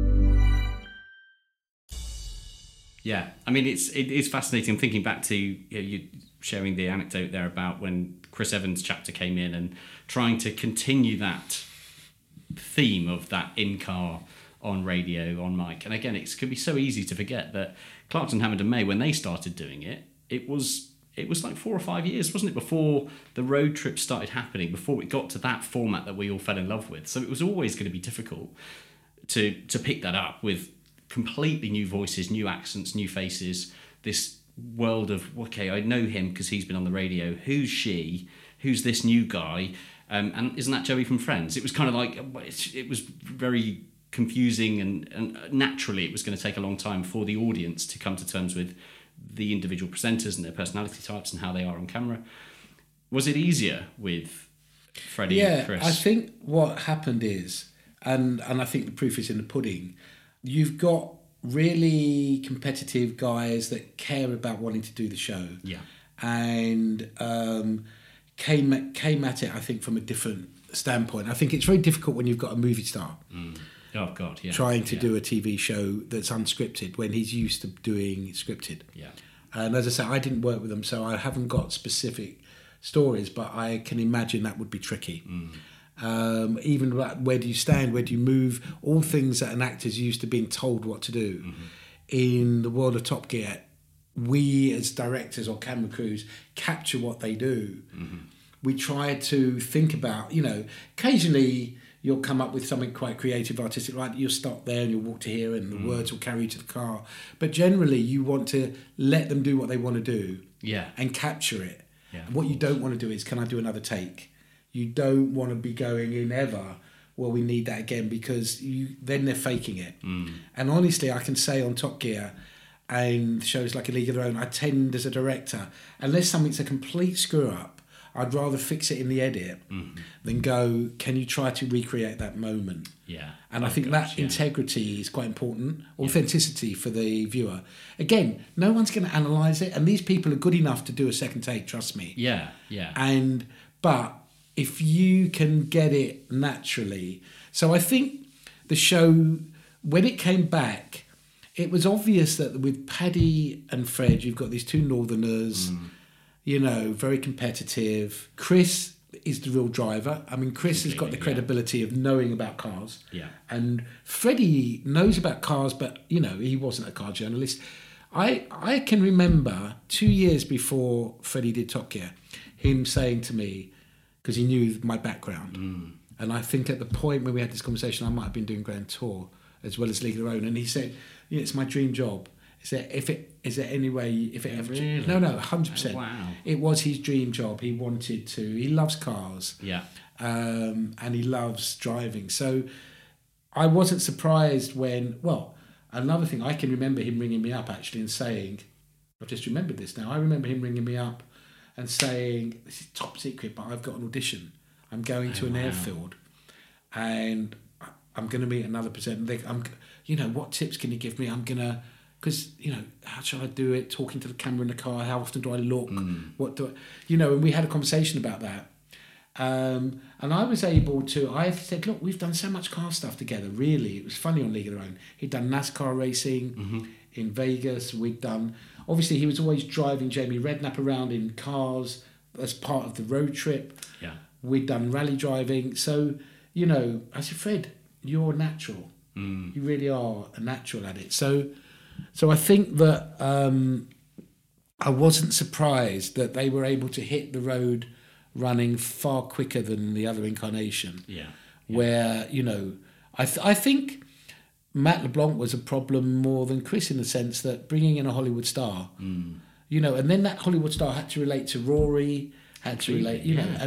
A: Yeah, I mean, it is fascinating. I'm thinking back to you sharing the anecdote there about when Chris Evans' chapter came in and trying to continue that theme of that in-car, on radio, on mic. And again, it could be so easy to forget that Clarkson, Hammond and May, when they started doing it, it was like 4 or 5 years, wasn't it, before the road trip started happening, before it got to that format that we all fell in love with. So it was always going to be difficult to pick that up with completely new voices, new accents, new faces, this world of, okay, I know him because he's been on the radio. Who's she? Who's this new guy? And isn't that Joey from Friends? It was kind of like, it was very confusing and naturally it was going to take a long time for the audience to come to terms with the individual presenters and their personality types and how they are on camera. Was it easier with Freddie and Chris?
C: I think what happened is, and I think the proof is in the pudding, you've got really competitive guys that care about wanting to do the show.
A: Yeah.
C: And came at it, I think, from a different standpoint. I think it's very difficult when you've got a movie star.
A: Oh, God, yeah.
C: Trying to do a TV show that's unscripted when he's used to doing scripted.
A: Yeah.
C: And as I say, I didn't work with them, so I haven't got specific stories, but I can imagine that would be tricky. Even where do you stand, where do you move, all things that an actor's used to being told what to do. In the world of Top Gear, we as directors or camera crews capture what they do. We try to think about, occasionally you'll come up with something quite creative, artistic, right? You'll stop there and you'll walk to here and the words will carry you to the car. But generally you want to let them do what they want to do and capture it. Yeah. And what you don't want to do is, can I do another take? You don't want to be going in ever, well, we need that again, because then they're faking it. And honestly, I can say on Top Gear and shows like A League of Their Own, I tend as a director, unless something's a complete screw up, I'd rather fix it in the edit than go, can you try to recreate that moment? Yeah. And I think that integrity is quite important, authenticity for the viewer. Again, no one's going to analyse it, and these people are good enough to do a second take, trust me.
A: Yeah, yeah.
C: But if you can get it naturally. So I think the show, when it came back, it was obvious that with Paddy and Fred, you've got these two Northerners, very competitive. Chris is the real driver. I mean, Chris has got the credibility of knowing about cars. Yeah. And Freddie knows about cars, but, he wasn't a car journalist. I can remember 2 years before Freddie did Top Gear, him saying to me, because he knew my background. And I think at the point when we had this conversation, I might have been doing Grand Tour as well as League of Their Own. And he said, it's my dream job. Is there any way, if it ever...
A: Really?
C: No, 100%.
A: Oh, wow.
C: It was his dream job. He wanted to. He loves cars.
A: Yeah.
C: And he loves driving. So I wasn't surprised when... Well, another thing, I can remember him ringing me up actually and saying... I've just remembered this now. I remember him ringing me up and saying, "This is top secret, but I've got an audition. I'm going to an airfield, and I'm going to meet another presenter. What tips can you give me? Because, how shall I do it? Talking to the camera in the car, how often do I look? What do I, and we had a conversation about that. And I was able to, I said, look, we've done so much car stuff together, really. It was funny on League of Their Own. He'd done NASCAR racing in Vegas. Obviously he was always driving Jamie Redknapp around in cars as part of the road trip.
A: Yeah.
C: We'd done rally driving. So, I said, Fred, you're natural. You really are a natural at it. So I think that I wasn't surprised that they were able to hit the road running far quicker than the other incarnation.
A: Yeah.
C: Where, I think Matt LeBlanc was a problem more than Chris in the sense that bringing in a Hollywood star, and then that Hollywood star had to relate to Rory, had to relate,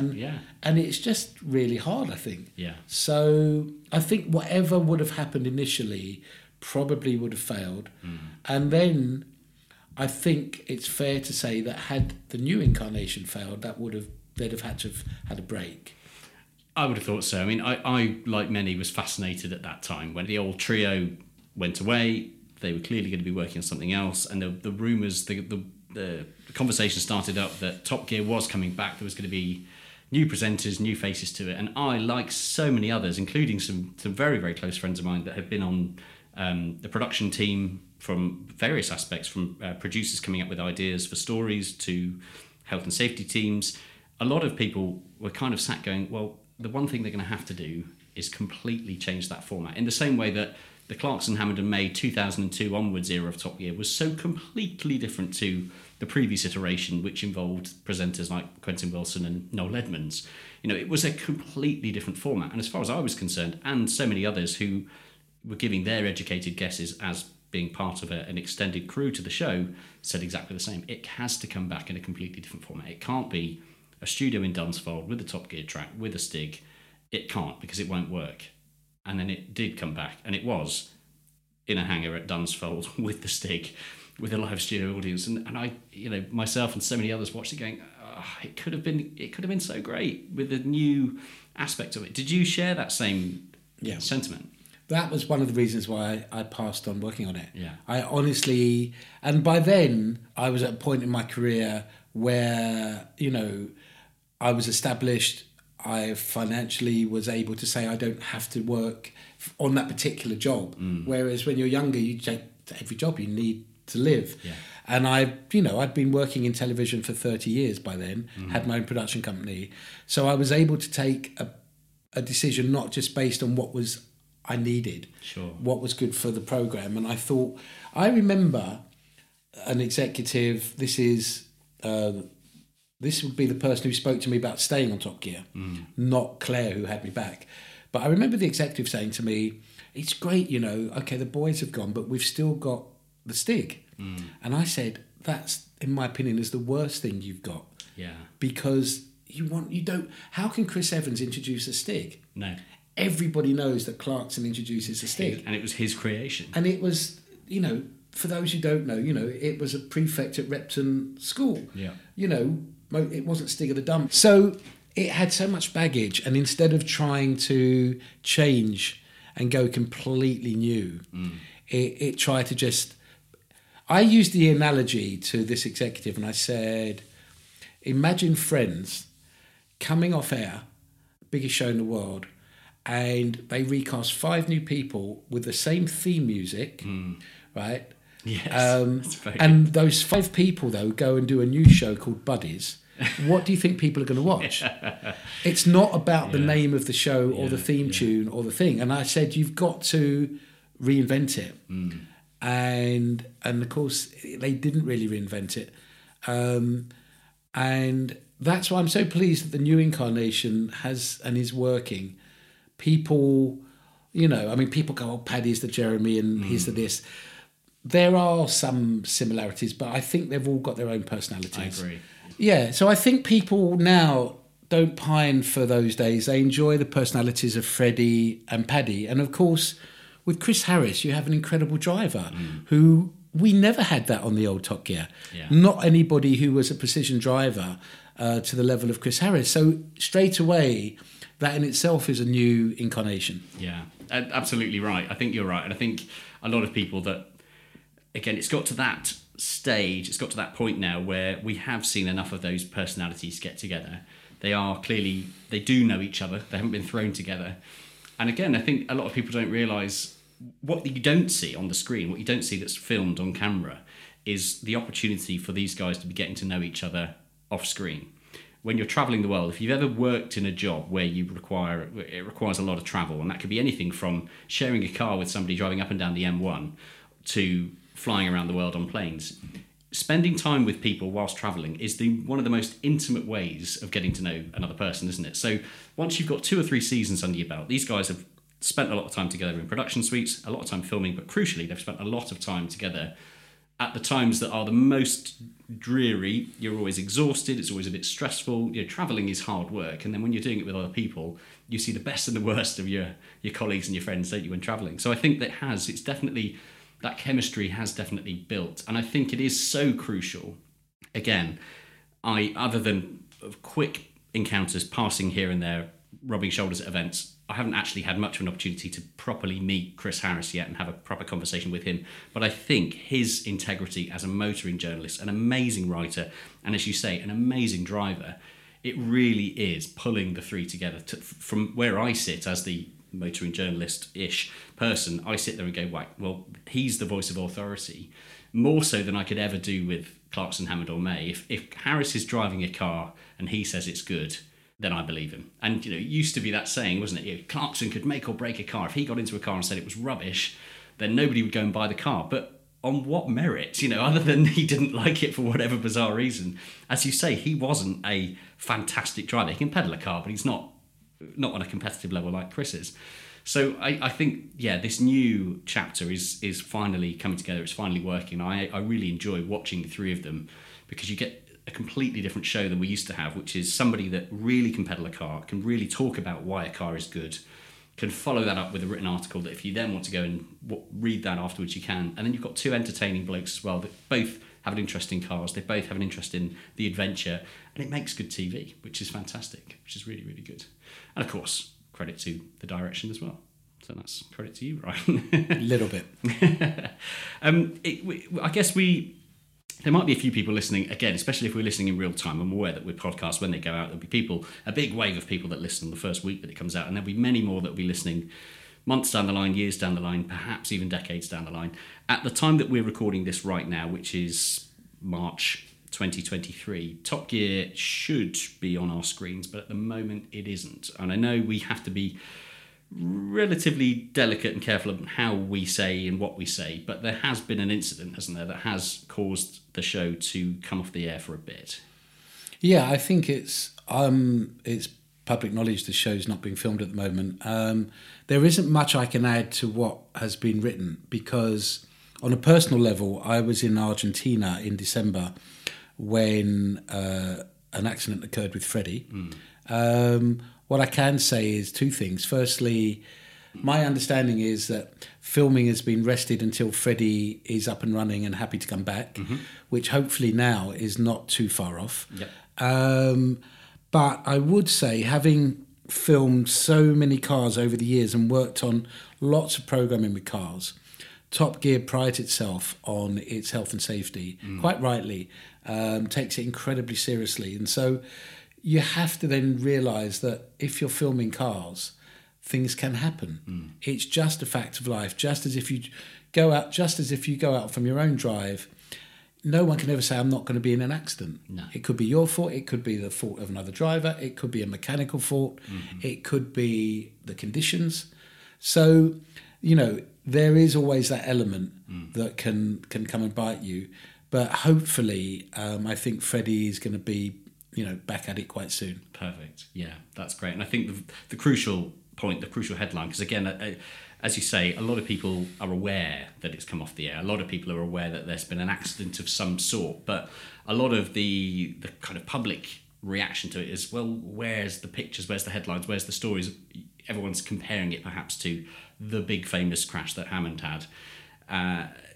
C: and it's just really hard, I think.
A: Yeah.
C: So I think whatever would have happened initially probably would have failed. And then I think it's fair to say that had the new incarnation failed, they'd have had to have had a break.
A: I would have thought so. I mean, I like many, was fascinated at that time when the old trio went away. They were clearly going to be working on something else, and the rumours, the conversation started up that Top Gear was coming back. There was going to be new presenters, new faces to it, and I, like so many others, including some very, very close friends of mine that have been on the production team from various aspects, from producers coming up with ideas for stories to health and safety teams. A lot of people were kind of sat going, well, the one thing they're going to have to do is completely change that format. In the same way that the Clarkson-Hamilton-May 2002 onwards era of Top Gear was so completely different to the previous iteration, which involved presenters like Quentin Wilson and Noel Edmonds. It was a completely different format. And as far as I was concerned, and so many others who were giving their educated guesses as being part of an extended crew to the show, said exactly the same. It has to come back in a completely different format. It can't be a studio in Dunsfold with a Top Gear track, with a Stig. It can't, because it won't work. And then it did come back, and it was in a hangar at Dunsfold with the Stig, with a live studio audience. And I, myself and so many others watched it going, it could have been so great with the new aspect of it. Did you share that same sentiment?
C: That was one of the reasons why I passed on working on it.
A: Yeah.
C: I honestly, and by then I was at a point in my career where, I was established. I financially was able to say I don't have to work on that particular job. Whereas when you're younger, you take every job you need to live.
A: Yeah.
C: And I'd been working in television for 30 years by then, had my own production company. So I was able to take a decision not just based on what was I needed, what was good for the programme. And I remember an executive, this would be the person who spoke to me about staying on Top Gear, not Claire, who had me back. But I remember the executive saying to me, it's great, okay, the boys have gone, but we've still got the Stig. And I said, that's, in my opinion, is the worst thing you've got.
A: Yeah.
C: Because how can Chris Evans introduce a Stig?
A: No.
C: Everybody knows that Clarkson introduces a Stig.
A: And it was his creation.
C: And it was, for those who don't know, it was a prefect at Repton School.
A: Yeah.
C: It wasn't Stig of the Dump. So it had so much baggage, and instead of trying to change and go completely new, it tried to just... I used the analogy to this executive, and I said, imagine Friends coming off air, biggest show in the world, and they recast 5 new people with the same theme music, right?
A: Yes,
C: and those 5 people, though, go and do a new show called Buddies. What do you think people are going to watch? It's not about the name of the show or the theme tune or the thing. And I said, you've got to reinvent it. And of course, they didn't really reinvent it. And that's why I'm so pleased that the new incarnation is working. People, people go, oh, Paddy's the Jeremy and he's the this. There are some similarities, but I think they've all got their own personalities.
A: I agree.
C: Yeah, so I think people now don't pine for those days. They enjoy the personalities of Freddie and Paddy. And of course, with Chris Harris, you have an incredible driver who we never had that on the old Top Gear.
A: Yeah.
C: Not anybody who was a precision driver to the level of Chris Harris. So straight away, that in itself is a new incarnation.
A: Yeah, absolutely right. I think you're right. And I think a lot of people that, again, it's got to that stage, it's got to that point now where we have seen enough of those personalities get together. They do know each other. They haven't been thrown together. And again, I think a lot of people don't realise what you don't see on the screen, what you don't see that's filmed on camera, is the opportunity for these guys to be getting to know each other off screen. When you're travelling the world, if you've ever worked in a job where it requires a lot of travel, and that could be anything from sharing a car with somebody driving up and down the M1 to flying around the world on planes, spending time with people whilst travelling is one of the most intimate ways of getting to know another person, isn't it? So once you've got 2 or 3 seasons under your belt, these guys have spent a lot of time together in production suites, a lot of time filming, but crucially, they've spent a lot of time together at the times that are the most dreary. You're always exhausted, it's always a bit stressful. Travelling is hard work, and then when you're doing it with other people, you see the best and the worst of your colleagues and your friends, don't you, when travelling? So I think that chemistry has definitely built, and I think it is so crucial. Again, other than quick encounters passing here and there, rubbing shoulders at events, I haven't actually had much of an opportunity to properly meet Chris Harris yet and have a proper conversation with him. But I think his integrity as a motoring journalist, an amazing writer, and as you say, an amazing driver, it really is pulling the three together. From where I sit as the motoring journalist-ish person, I sit there and go, right, well, he's the voice of authority, more so than I could ever do with Clarkson, Hammond or May. If Harris is driving a car and he says it's good, then I believe him. And, it used to be that saying, wasn't it? Clarkson could make or break a car. If he got into a car and said it was rubbish, then nobody would go and buy the car. But on what merit, other than he didn't like it for whatever bizarre reason? As you say, he wasn't a fantastic driver. He can pedal a car, but he's not on a competitive level like Chris is. So I think, this new chapter is finally coming together. It's finally working. I really enjoy watching the three of them, because you get a completely different show than we used to have, which is somebody that really can pedal a car, can really talk about why a car is good, can follow that up with a written article that if you then want to go and read that afterwards, you can. And then you've got two entertaining blokes as well that both have an interest in cars, they both have an interest in the adventure, and it makes good TV, which is fantastic, which is really, really good. And of course, credit to the direction as well. So that's credit to you, Ryan.
C: A little bit.
A: I guess there might be a few people listening, again, especially if we're listening in real time. I'm aware that with podcasts, when they go out, there'll be a big wave of people that listen on the first week that it comes out, and there'll be many more that will be listening months down the line, years down the line, perhaps even decades down the line. At the time that we're recording this right now, which is March 2023, Top Gear should be on our screens, but at the moment it isn't. And I know we have to be relatively delicate and careful of how we say and what we say, but there has been an incident, hasn't there, that has caused the show to come off the air for a bit.
C: Yeah, I think it's public knowledge the show's not being filmed at the moment. There isn't much I can add to what has been written, because on a personal level, I was in Argentina in December when an accident occurred with Freddie. What I can say is two things. Firstly, my understanding is that filming has been rested until Freddie is up and running and happy to come back, which hopefully now is not too far off. Yep. But I would say, having filmed so many cars over the years and worked on lots of programming with cars, Top Gear prides itself on its health and safety, quite rightly, takes it incredibly seriously. And so you have to then realise that if you're filming cars, things can happen. It's just a fact of life. Just as if you go out from your own drive, no one can ever say, I'm not going to be in an accident. No. It could be your fault. It could be the fault of another driver. It could be a mechanical fault. It could be the conditions. So, there is always that element that can come and bite you. But hopefully, I think Freddie is going to be, back at it quite soon.
A: Perfect. Yeah, that's great. And I think the crucial point, the crucial headline, because again, as you say, a lot of people are aware that it's come off the air. A lot of people are aware that there's been an accident of some sort. But a lot of the kind of public reaction to it is, well, where's the pictures, where's the headlines, where's the stories? Everyone's comparing it perhaps to the big famous crash that Hammond had.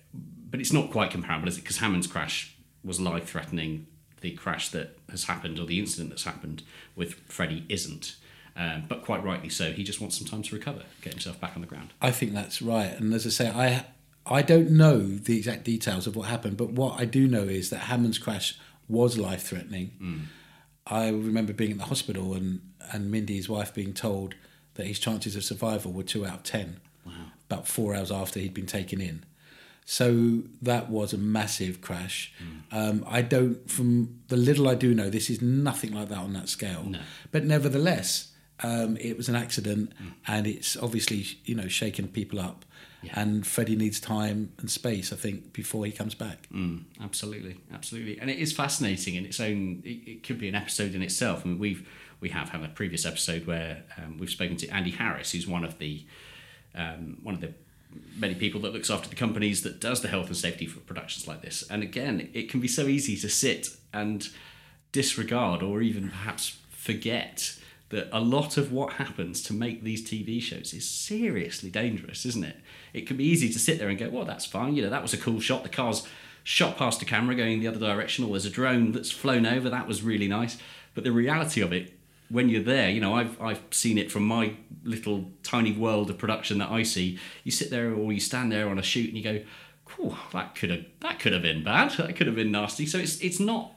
A: but it's not quite comparable, is it? Because Hammond's crash was life-threatening. The crash that has happened, or the incident that's happened with Freddie, isn't. But quite rightly so. He just wants some time to recover, get himself back on the ground.
C: I think that's right. And as I say, I don't know the exact details of what happened, but what I do know is that Hammond's crash was life-threatening. I remember being in the hospital and Mindy, his wife, being told that his chances of survival were 2 out of 10.
A: Wow.
C: About 4 hours after he'd been taken in. So that was a massive crash. From the little I do know, this is nothing like that on that scale.
A: No.
C: But nevertheless, it was an accident, and it's obviously, shaken people up. Yeah. And Freddie needs time and space, I think, before he comes back.
A: Absolutely. And it is fascinating in its own. It could be an episode in itself. I mean, we have had a previous episode where we've spoken to Andy Harris, who's one of the many people that looks after the companies that does the health and safety for productions like this. And again, it can be so easy to sit and disregard or even perhaps forget that a lot of what happens to make these TV shows is seriously dangerous, isn't it? It can be easy to sit there and go, well, that's fine. That was a cool shot. The car's shot past a camera going the other direction, or there's a drone that's flown over. That was really nice. But the reality of it, when you're there, I've seen it from my little tiny world of production that I see. You sit there or you stand there on a shoot and you go, "Cool, that could have been bad. That could have been nasty." So it's not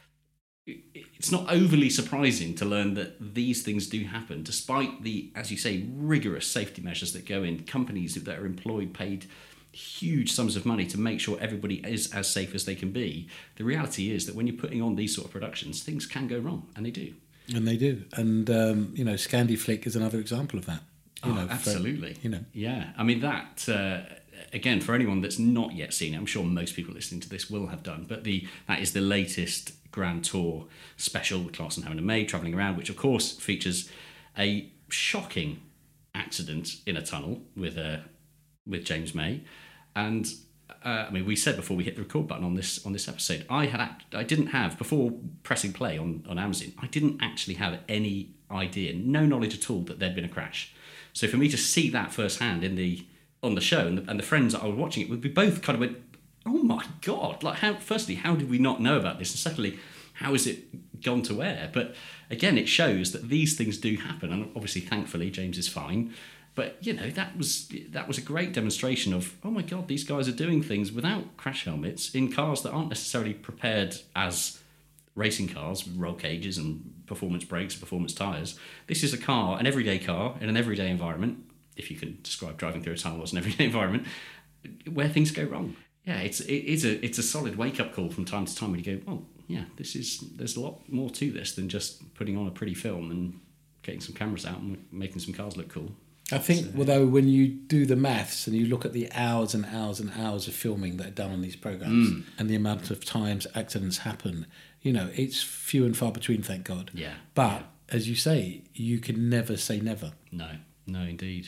A: overly surprising to learn that these things do happen, despite the, as you say, rigorous safety measures that go in. Companies that are employed paid huge sums of money to make sure everybody is as safe as they can be. The reality is that when you're putting on these sort of productions, things can go wrong, and they do.
C: And they do. And, Scandi Flick is another example of that.
A: Absolutely. Yeah. I mean, that, again, for anyone that's not yet seen it, I'm sure most people listening to this will have done, but that is the latest Grand Tour special with Clarkson, Hammond and May travelling around, which, of course, features a shocking accident in a tunnel with James May. And we said before we hit the record button on this episode, I didn't have, before pressing play on Amazon, I didn't actually have any idea, no knowledge at all that there'd been a crash. So for me to see that firsthand on the show, and the friends that I was watching it with, we both kind of went, "Oh my God!" Like, how did we not know about this? And secondly, how has it gone to air? But again, it shows that these things do happen, and obviously, thankfully, James is fine. But, that was a great demonstration of, oh my God, these guys are doing things without crash helmets in cars that aren't necessarily prepared as racing cars with roll cages and performance brakes, performance tyres. This is an everyday car in an everyday environment, if you can describe driving through a tunnel as an everyday environment, where things go wrong. Yeah, it's a solid wake-up call from time to time when you go, oh, yeah, there's a lot more to this than just putting on a pretty film and getting some cameras out and making some cars look cool.
C: I think, although when you do the maths and you look at the hours and hours and hours of filming that are done on these programs and the amount of times accidents happen, it's few and far between, thank God.
A: Yeah.
C: But, as you say, you can never say never.
A: No, indeed.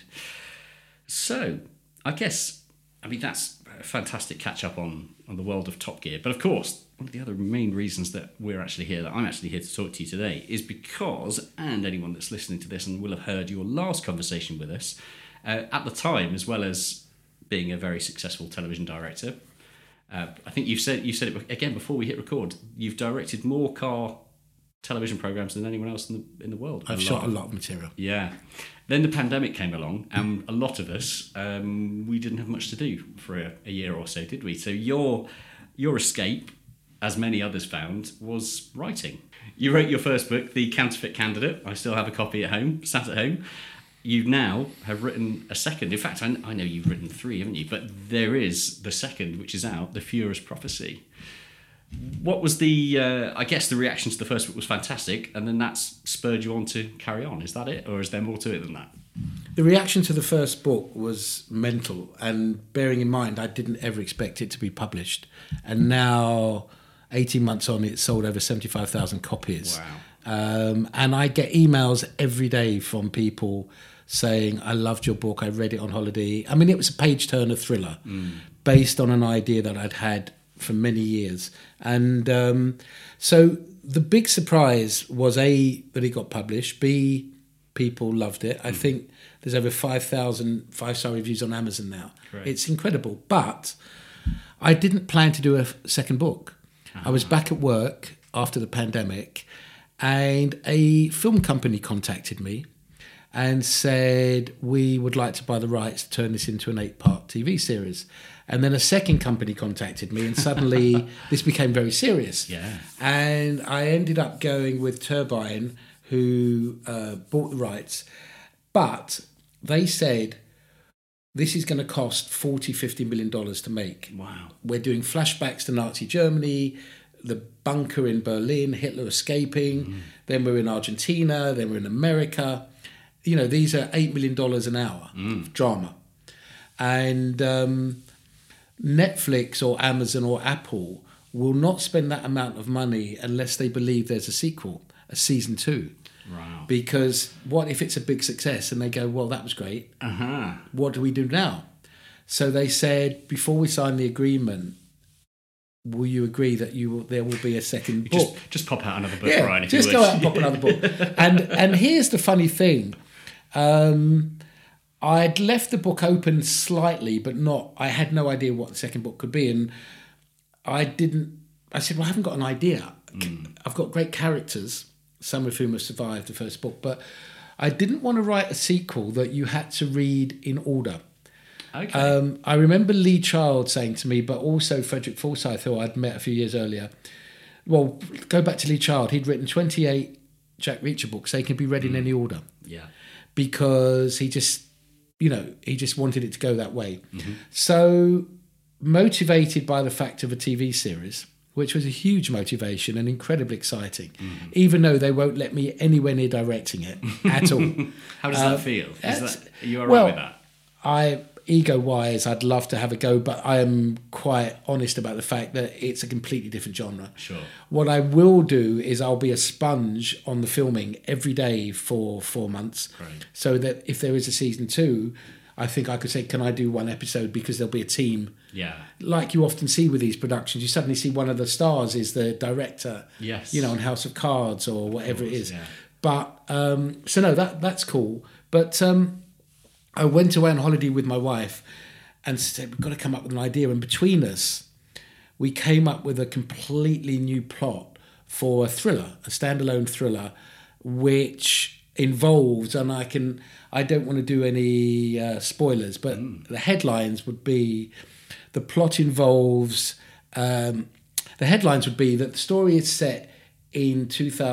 A: So, I guess, that's a fantastic catch-up on the world of Top Gear. But, of course, one of the other main reasons that I'm actually here to talk to you today, is because, and anyone that's listening to this and will have heard your last conversation with us, at the time, as well as being a very successful television director, I think you said it again before we hit record, you've directed more car television programs than anyone else in the world.
C: I've shot a lot of material.
A: Yeah. Then the pandemic came along, and a lot of us, we didn't have much to do for a year or so, did we? So your escape, as many others found, was writing. You wrote your first book, The Counterfeit Candidate. I still have a copy at home, sat at home. You now have written a second. In fact, I know you've written 3, haven't you? But there is the second, which is out, The Furious Prophecy. What was I guess the reaction to the first book was fantastic, and then that's spurred you on to carry on. Is that it, or is there more to it than that?
C: The reaction to the first book was mental, and bearing in mind I didn't ever expect it to be published, and now 18 months on it's sold over 75,000 copies.
A: Wow.
C: And I get emails every day from people saying, I loved your book, I read it on holiday. It was a page-turner thriller based on an idea that I'd had for many years. And so the big surprise was A, that it got published, B, people loved it. I think there's over 5,000 5-star reviews on Amazon now.
A: Great.
C: It's incredible. But I didn't plan to do a second book. I was back at work after the pandemic, and a film company contacted me and said, we would like to buy the rights to turn this into an 8-part TV series. And then a second company contacted me, and suddenly this became very serious.
A: Yeah.
C: And I ended up going with Turbine, who bought the rights. But they said, this is going to cost $40-50 million to make.
A: Wow.
C: We're doing flashbacks to Nazi Germany, the bunker in Berlin, Hitler escaping. Then we're in Argentina. Then we're in America. You know, these are $8 million an hour of drama. And Netflix or Amazon or Apple will not spend that amount of money unless they believe there's a sequel, a season 2.
A: Wow.
C: Because what if it's a big success and they go, well, that was great. What do we do now? So they said, before we sign the agreement, will you agree that there will be a second book?
A: Just pop out another book,
C: Yeah,
A: Brian, if
C: just
A: you
C: go
A: would.
C: out and pop another book. And here's the funny thing. I'd left the book open slightly, but not. I had no idea what the second book could be. And I said, well, I haven't got an idea. I've got great characters, some of whom have survived the first book, but I didn't want to write a sequel that you had to read in order.
A: Okay.
C: I remember Lee Child saying to me, but also Frederick Forsyth, who I'd met a few years earlier. Well, go back to Lee Child. He'd written 28 Jack Reacher books. They can be read in any order.
A: Yeah.
C: Because he just wanted it to go that way. So, motivated by the fact of a TV series, which was a huge motivation and incredibly exciting, even though they won't let me anywhere near directing it at all.
A: How does that feel? Are you all right with that?
C: Ego-wise, I'd love to have a go, but I am quite honest about the fact that it's a completely different genre.
A: Sure.
C: What I will do is I'll be a sponge on the filming every day for 4 months.
A: Great.
C: So that if there is a season 2, I think I could say, can I do one episode? Because there'll be a team.
A: Yeah.
C: Like you often see with these productions, you suddenly see one of the stars is the director.
A: Yes.
C: You know, on House of Cards or whatever it is.
A: Yeah.
C: But, so no, that's cool. But I went away on holiday with my wife and said, we've got to come up with an idea. And between us, we came up with a completely new plot for a thriller, a standalone thriller, which involves, and I don't want to do any spoilers, but the headlines would be, the plot involves, the headlines would be that the story is set in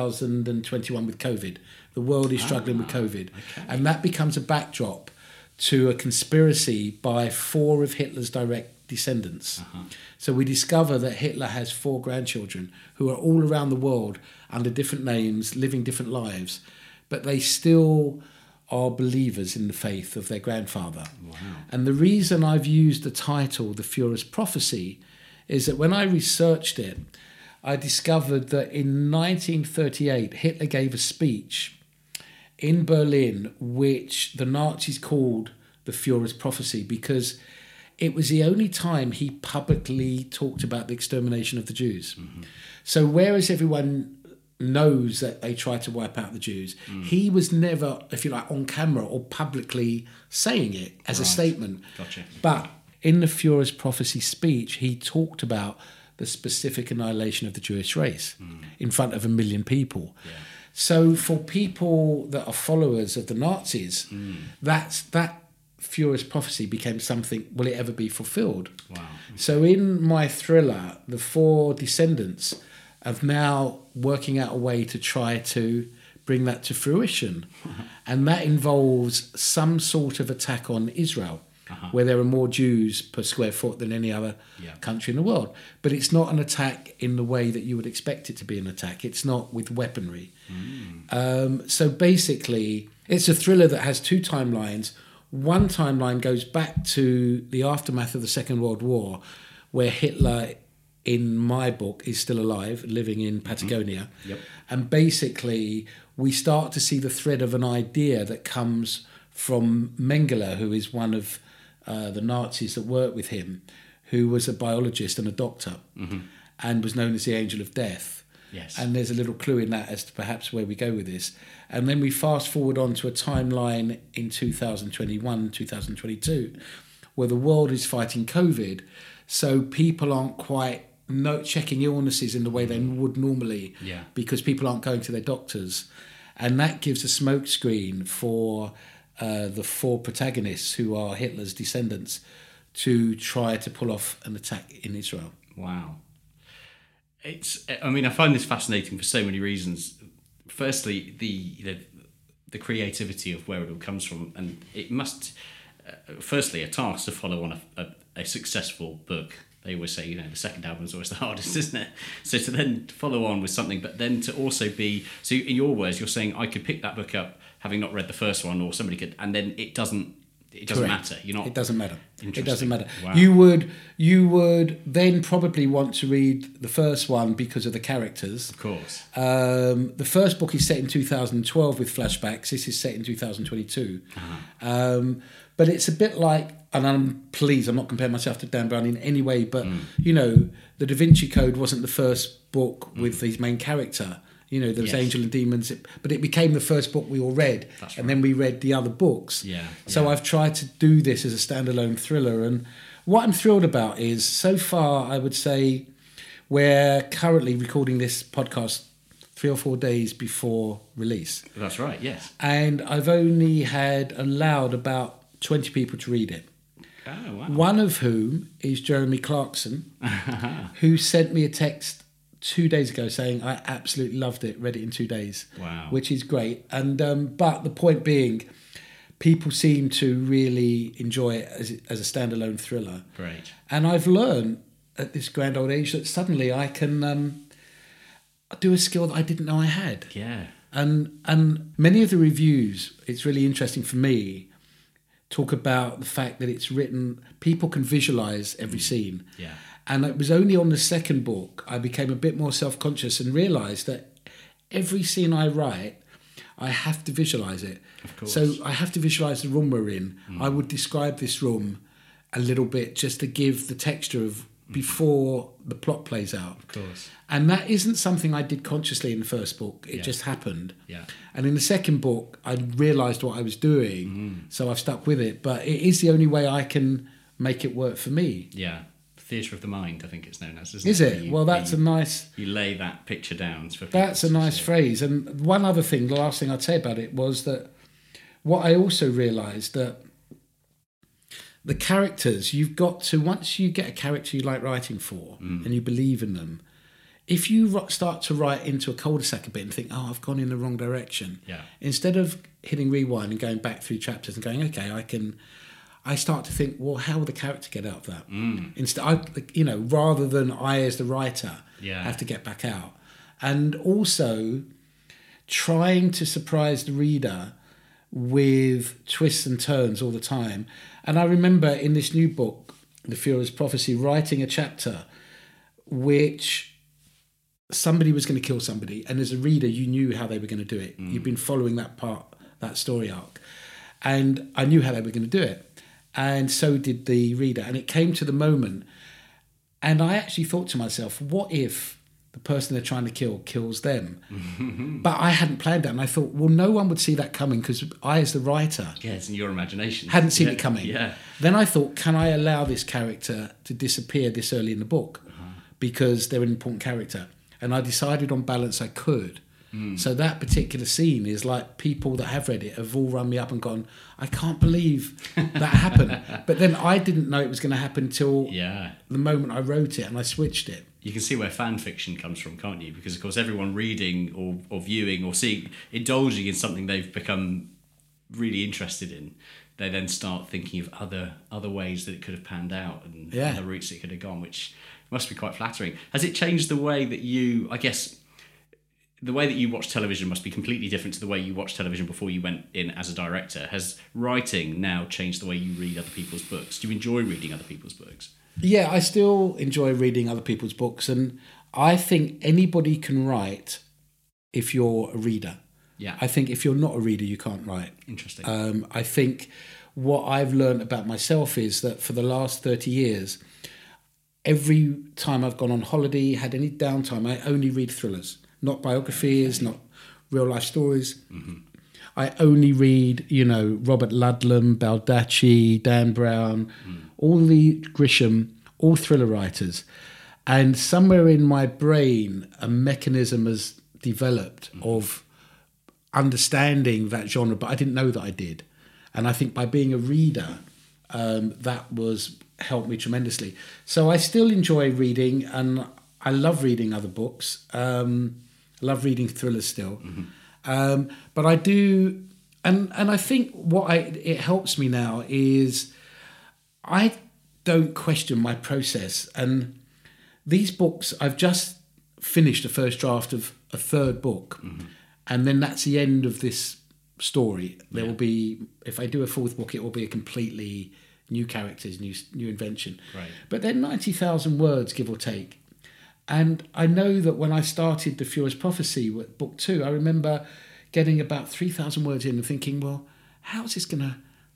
C: 2021 with COVID. The world is struggling with COVID. Okay. And that becomes a backdrop to a conspiracy by 4 of Hitler's direct descendants. So we discover that Hitler has 4 grandchildren who are all around the world under different names, living different lives, but they still are believers in the faith of their grandfather. Wow. And the reason I've used the title, The Führer's Prophecy, is that when I researched it, I discovered that in 1938, Hitler gave a speech in Berlin, which the Nazis called the Führer's Prophecy, because it was the only time he publicly talked about the extermination of the Jews. So whereas everyone knows that they tried to wipe out the Jews, he was never, if you like, on camera or publicly saying it as a statement.
A: Gotcha.
C: But in the Führer's Prophecy speech, he talked about the specific annihilation of the Jewish race in front of 1 million people. Yeah. So for people that are followers of the Nazis, that Führer's Prophecy became something, will it ever be fulfilled? Wow. So in my thriller, the 4 descendants of now working out a way to try to bring that to fruition. And that involves some sort of attack on Israel, where there are more Jews per square foot than any other country in the world. But it's not an attack in the way that you would expect it to be an attack. It's not with weaponry. So basically, it's a thriller that has 2 timelines. One timeline goes back to the aftermath of the Second World War, where Hitler, in my book, is still alive, living in Patagonia. And basically, we start to see the thread of an idea that comes from Mengele, who is one of the Nazis that worked with him, who was a biologist and a doctor, and was known as the Angel of Death. Yes. And there's a little clue in that as to perhaps where we go with this. And then we fast forward on to a timeline in 2021, 2022, where the world is fighting COVID. So people aren't quite checking illnesses in the way they would normally, because people aren't going to their doctors. And that gives a smokescreen for the 4 protagonists who are Hitler's descendants to try to pull off an attack in Israel.
A: Wow. I find this fascinating for so many reasons. Firstly, the creativity of where it all comes from, and it must, firstly, a task to follow on a successful book. They always say, the second album is always the hardest, isn't it? So to then follow on with something, but then to also be, so in your words, you're saying I could pick that book up having not read the first one, or somebody could, and then it doesn't matter.
C: It doesn't matter. It doesn't matter.
A: Wow.
C: You would then probably want to read the first one because of the characters.
A: Of course.
C: The first book is set in 2012 with flashbacks. This is set in 2022. But it's a bit like, and I'm not comparing myself to Dan Brown in any way, but the Da Vinci Code wasn't the first book with his main character. There was Angel and Demons, but it became the first book we all read.
A: That's
C: and then we read the other books. So I've tried to do this as a standalone thriller. And what I'm thrilled about is, so far, I would say, we're currently recording this podcast 3 or 4 days before release.
A: That's right, yes.
C: And I've only allowed about 20 people to read it.
A: Oh, wow.
C: One of whom is Jeremy Clarkson, who sent me a text 2 days ago saying, I absolutely loved it, read it in 2 days.
A: Wow.
C: Which is great. And but the point being, people seem to really enjoy it as a standalone thriller.
A: Great.
C: And I've learned at this grand old age that suddenly I can do a skill that I didn't know I had.
A: Yeah.
C: And many of the reviews, it's really interesting for me, talk about the fact that it's written, people can visualise every scene.
A: Yeah.
C: And it was only on the second book I became a bit more self-conscious and realised that every scene I write, I have to visualise it.
A: Of course.
C: So I have to visualise the room we're in. I would describe this room a little bit just to give the texture of before the plot plays out.
A: Of course.
C: And that isn't something I did consciously in the first book. It just happened.
A: Yeah.
C: And in the second book, I realised what I was doing, so I've stuck with it. But it is the only way I can make it work for me.
A: Yeah. Theatre of the mind, I think it's known as, isn't
C: Is it? Well, that's a nice...
A: You lay that picture down for people.
C: That's a nice phrase. And one other thing, the last thing I'd say about it was that what I also realised that the characters, you've got to, once you get a character you like writing for and you believe in them, if you start to write into a cul-de-sac a bit and think, oh, I've gone in the wrong direction, instead of hitting rewind and going back through chapters and going, okay, I start to think, well, how will the character get out of that? Instead, rather than I as the writer have to get back out. And also trying to surprise the reader with twists and turns all the time. And I remember in this new book, The Führer's Prophecy, writing a chapter which somebody was going to kill somebody, and as a reader you knew how they were going to do it. You've been following that story arc, and I knew how they were going to do it, and so did the reader. And it came to the moment, and I actually thought to myself, what if the person they're trying to kill kills them? But I hadn't planned that, and I thought, well, no one would see that coming because I, as the writer,
A: it's in your imagination,
C: hadn't seen it coming.
A: Yeah.
C: Then I thought, can I allow this character to disappear this early in the book because they're an important character? And I decided on balance I could. So that particular scene is like people that have read it have all run me up and gone, I can't believe that happened. But then I didn't know it was going to happen till the moment I wrote it, and I switched it.
A: You can see where fan fiction comes from, can't you? Because, of course, everyone reading or viewing or seeing, indulging in something they've become really interested in, they then start thinking of other ways that it could have panned out and other routes it could have gone, which must be quite flattering. Has it changed the way that the way that you watch television must be completely different to the way you watched television before you went in as a director? Has writing now changed the way you read other people's books? Do you enjoy reading other people's books?
C: Yeah, I still enjoy reading other people's books, and I think anybody can write if you're a reader.
A: Yeah.
C: I think if you're not a reader, you can't write.
A: Interesting.
C: I think what I've learned about myself is that for the last 30 years, every time I've gone on holiday, had any downtime, I only read thrillers, not biographies, not real life stories. I only read, Robert Ludlum, Baldacci, Dan Brown, all the Grisham, all thriller writers. And somewhere in my brain, a mechanism has developed of understanding that genre, but I didn't know that I did. And I think by being a reader, that was helped me tremendously. So I still enjoy reading, and I love reading other books. I love reading thrillers still. But I do, and I think it helps me now is I don't question my process. And these books, I've just finished the first draft of a third book, and then that's the end of this story. There will be, if I do a fourth book, it will be a completely new characters, new invention.
A: Right.
C: But they're 90,000 words, give or take. And I know that when I started The Furious Prophecy, book 2, I remember getting about 3,000 words in and thinking, well, how's this going to,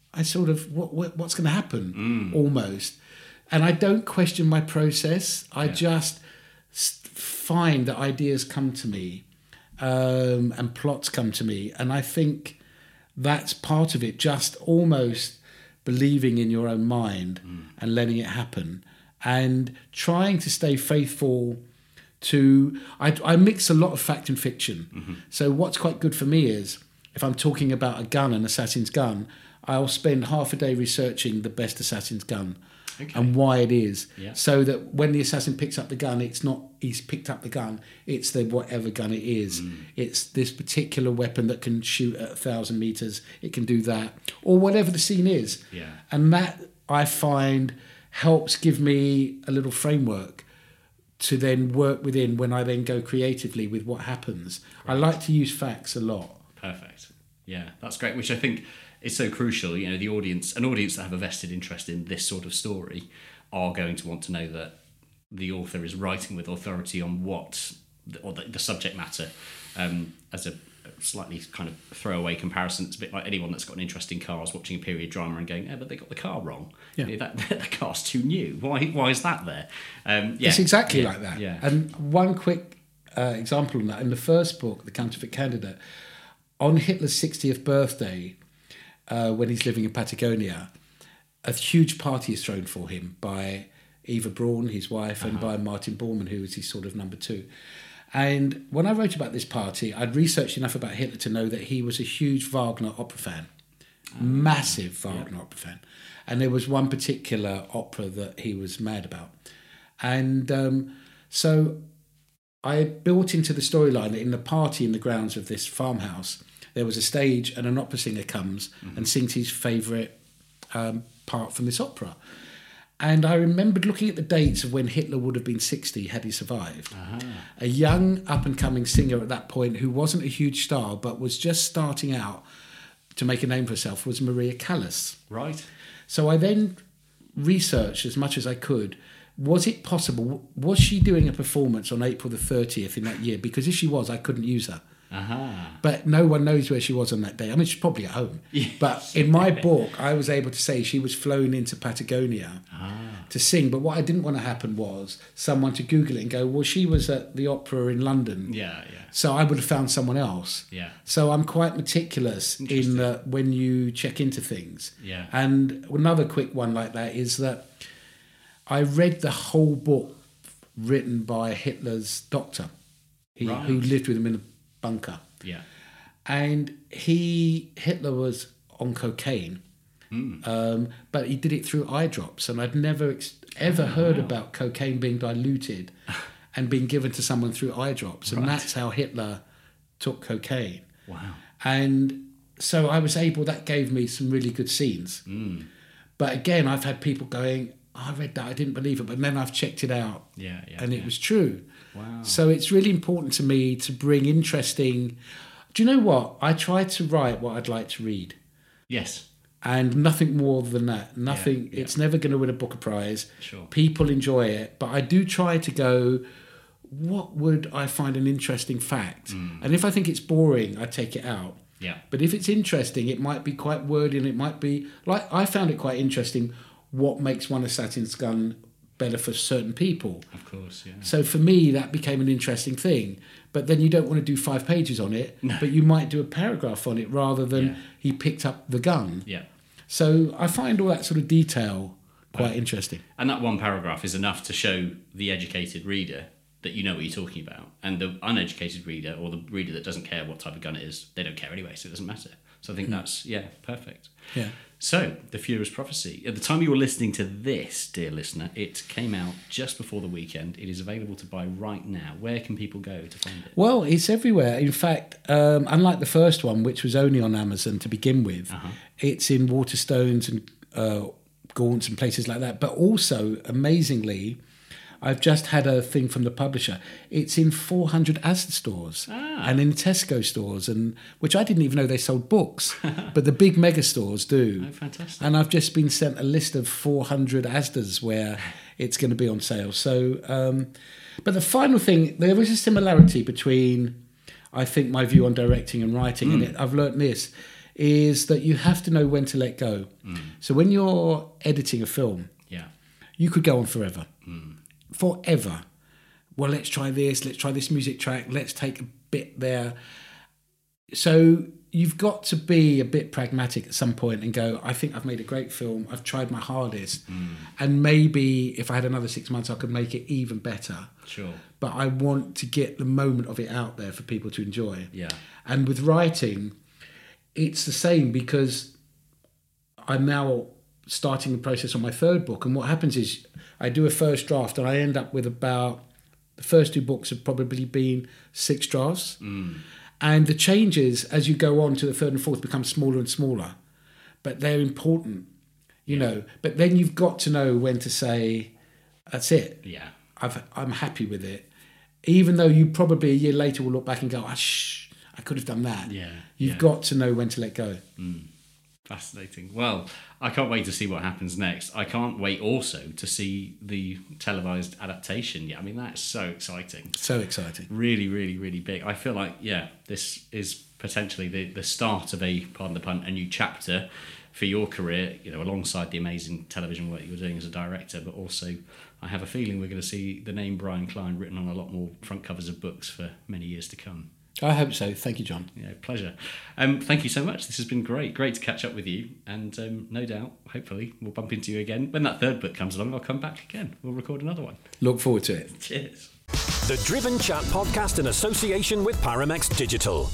C: what's going to happen, almost. And I don't question my process. I just find that ideas come to me and plots come to me. And I think that's part of it, just almost believing in your own mind and letting it happen and trying to stay faithful to... I mix a lot of fact and fiction. So what's quite good for me is if I'm talking about a gun, an assassin's gun, I'll spend half a day researching the best assassin's gun. And why it is, so that when the assassin picks up the gun, it's not he's picked up the gun, it's the whatever gun it is. It's this particular weapon that can shoot at 1,000 meters, it can do that, or whatever the scene is. And that, I find, helps give me a little framework to then work within when I then go creatively with what happens. I like to use facts a lot.
A: Perfect. Yeah, that's great, which I think... it's so crucial, you know, an audience that have a vested interest in this sort of story are going to want to know that the author is writing with authority on the subject matter. As a slightly kind of throwaway comparison, it's a bit like anyone that's got an interest in cars watching a period drama and going, but they got the car wrong.
C: Yeah.
A: You know, the car's too new. Why is that there?
C: It's exactly like that.
A: Yeah.
C: And one quick example of that, in the first book, The Counterfeit Candidate, on Hitler's 60th birthday, when he's living in Patagonia, a huge party is thrown for him by Eva Braun, his wife, and by Martin Bormann, who was his sort of number two. And when I wrote about this party, I'd researched enough about Hitler to know that he was a huge Wagner opera fan, massive Wagner opera fan. And there was one particular opera that he was mad about. And so I built into the storyline that in the party in the grounds of this farmhouse, there was a stage and an opera singer comes and sings his favourite part from this opera. And I remembered looking at the dates of when Hitler would have been 60 had he survived. A young up-and-coming singer at that point who wasn't a huge star but was just starting out to make a name for herself was Maria Callas.
A: Right.
C: So I then researched as much as I could. Was it possible? Was she doing a performance on April the 30th in that year? Because if she was, I couldn't use her. But no one knows where she was on that day. I mean, she's probably at home. But in my book, I was able to say she was flown into Patagonia to sing. But what I didn't want to happen was someone to Google it and go, well, she was at the opera in London. So I would have found someone else. So I'm quite meticulous in when you check into things. And another quick one like that is that I read the whole book written by Hitler's doctor, who lived with him in a bunker. And Hitler was on cocaine, but he did it through eye drops. And I'd never ever heard about cocaine being diluted and being given to someone through eye drops. And that's how Hitler took cocaine. And so I was able, that gave me some really good scenes. But again, I've had people going, I read that, I didn't believe it, but then I've checked it out and it was true. So it's really important to me to bring interesting... Do you know what? I try to write what I'd like to read. And nothing more than that. Nothing. It's never going to win a Booker Prize. People enjoy it. But I do try to go, what would I find an interesting fact? And if I think it's boring, I take it out. But if it's interesting, it might be quite wordy and it might be... Like, I found it quite interesting what makes one assassin's gun better for certain people.
A: Of course,
C: So for me, that became an interesting thing. But then you don't want to do 5 pages on it, but you might do a paragraph on it rather than he picked up the gun. So I find all that sort of detail quite interesting.
A: And that one paragraph is enough to show the educated reader that you know what you're talking about. And the uneducated reader, or the reader that doesn't care what type of gun it is, they don't care anyway, so it doesn't matter. So I think that's, perfect.
C: Yeah.
A: So, The Furious Prophecy. At the time you were listening to this, dear listener, it came out just before the weekend. It is available to buy right now. Where can people go to find it?
C: Well, it's everywhere. In fact, unlike the first one, which was only on Amazon to begin with, it's in Waterstones and Gaunts and places like that. But also, amazingly, I've just had a thing from the publisher. It's in 400 Asda stores and in Tesco stores, and which I didn't even know they sold books, but the big mega stores do.
A: Oh, fantastic.
C: And I've just been sent a list of 400 Asdas where it's going to be on sale. So, but the final thing, there was a similarity between, I think, my view on directing and writing, and I've learnt this, is that you have to know when to let go. So when you're editing a film, you could go on forever. Forever. Well, let's try this music track, let's take a bit there. So you've got to be a bit pragmatic at some point and go, I think I've made a great film, I've tried my hardest, and maybe if I had another 6 months I could make it even better.
A: Sure.
C: But I want to get the moment of it out there for people to enjoy.
A: Yeah.
C: And with writing, it's the same, because I'm now starting the process on my third book, and what happens is I do a first draft and I end up with about, the first two books have probably been 6 drafts, and the changes as you go on to the third and fourth become smaller and smaller, but they're important, you know. But then you've got to know when to say, that's it.
A: Yeah.
C: I'm happy with it, even though you probably a year later will look back and go, I could have done that.
A: Yeah.
C: You've got to know when to let go.
A: Fascinating. Well, I can't wait to see what happens next. I can't wait also to see the televised adaptation. Yeah, I mean, that's so exciting.
C: So exciting.
A: Really, really, really big. I feel like, this is potentially the start of pardon the pun, a new chapter for your career, you know, alongside the amazing television work you're doing as a director, but also I have a feeling we're going to see the name Brian Cline written on a lot more front covers of books for many years to come.
C: I hope so. Thank you, John.
A: Yeah, pleasure. Thank you so much. This has been great. Great to catch up with you. And no doubt, hopefully, we'll bump into you again. When that third book comes along, I'll come back again. We'll record another one.
C: Look forward to it.
A: Cheers.
D: The Driven Chat podcast in association with Paramex Digital.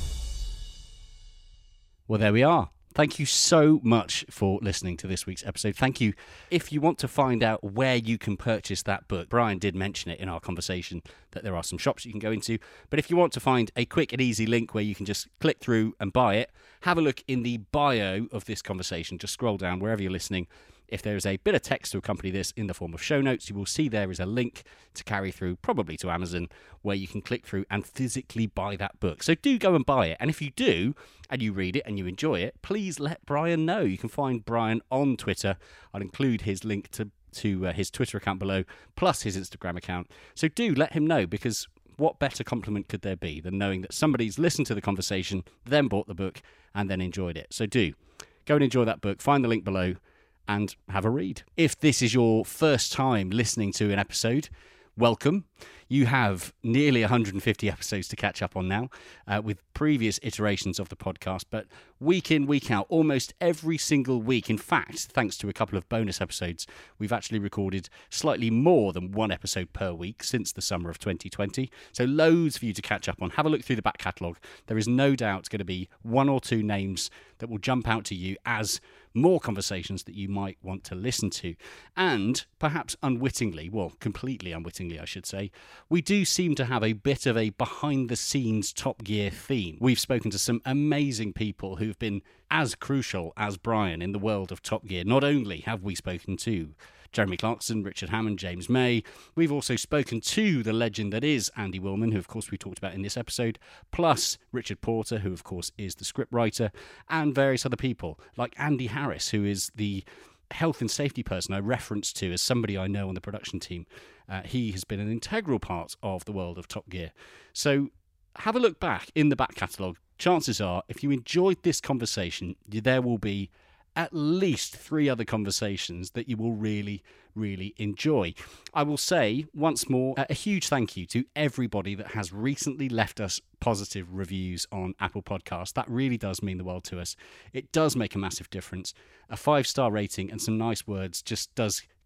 A: Well, there we are. Thank you so much for listening to this week's episode. Thank you. If you want to find out where you can purchase that book, Brian did mention it in our conversation that there are some shops you can go into. But if you want to find a quick and easy link where you can just click through and buy it, have a look in the bio of this conversation. Just scroll down wherever you're listening. If there is a bit of text to accompany this in the form of show notes, you will see there is a link to carry through, probably to Amazon, where you can click through and physically buy that book. So do go and buy it. And if you do, and you read it and you enjoy it, please let Brian know. You can find Brian on Twitter. I'll include his link to his Twitter account below, plus his Instagram account. So do let him know, because what better compliment could there be than knowing that somebody's listened to the conversation, then bought the book, and then enjoyed it. So do go and enjoy that book. Find the link below and have a read. If this is your first time listening to an episode, welcome. You have nearly 150 episodes to catch up on now with previous iterations of the podcast, but week in, week out, almost every single week. In fact, thanks to a couple of bonus episodes, we've actually recorded slightly more than one episode per week since the summer of 2020. So loads for you to catch up on. Have a look through the back catalogue. There is no doubt going to be one or two names that will jump out to you as more conversations that you might want to listen to. And perhaps unwittingly, well, completely unwittingly, I should say, we do seem to have a bit of a behind-the-scenes Top Gear theme. We've spoken to some amazing people who've been as crucial as Brian in the world of Top Gear. Not only have we spoken to Jeremy Clarkson, Richard Hammond, James May, we've also spoken to the legend that is Andy Willman, who of course we talked about in this episode, plus Richard Porter, who of course is the scriptwriter, and various other people like Andy Harris, who is the health and safety person I referenced to as somebody I know on the production team. He has been an integral part of the world of Top Gear. So have a look back in the back catalogue. Chances are, if you enjoyed this conversation, there will be at least 3 other conversations that you will really, really enjoy. I will say once more a huge thank you to everybody that has recently left us positive reviews on Apple Podcasts. That really does mean the world to us. It does make a massive difference. A 5-star rating and some nice words just does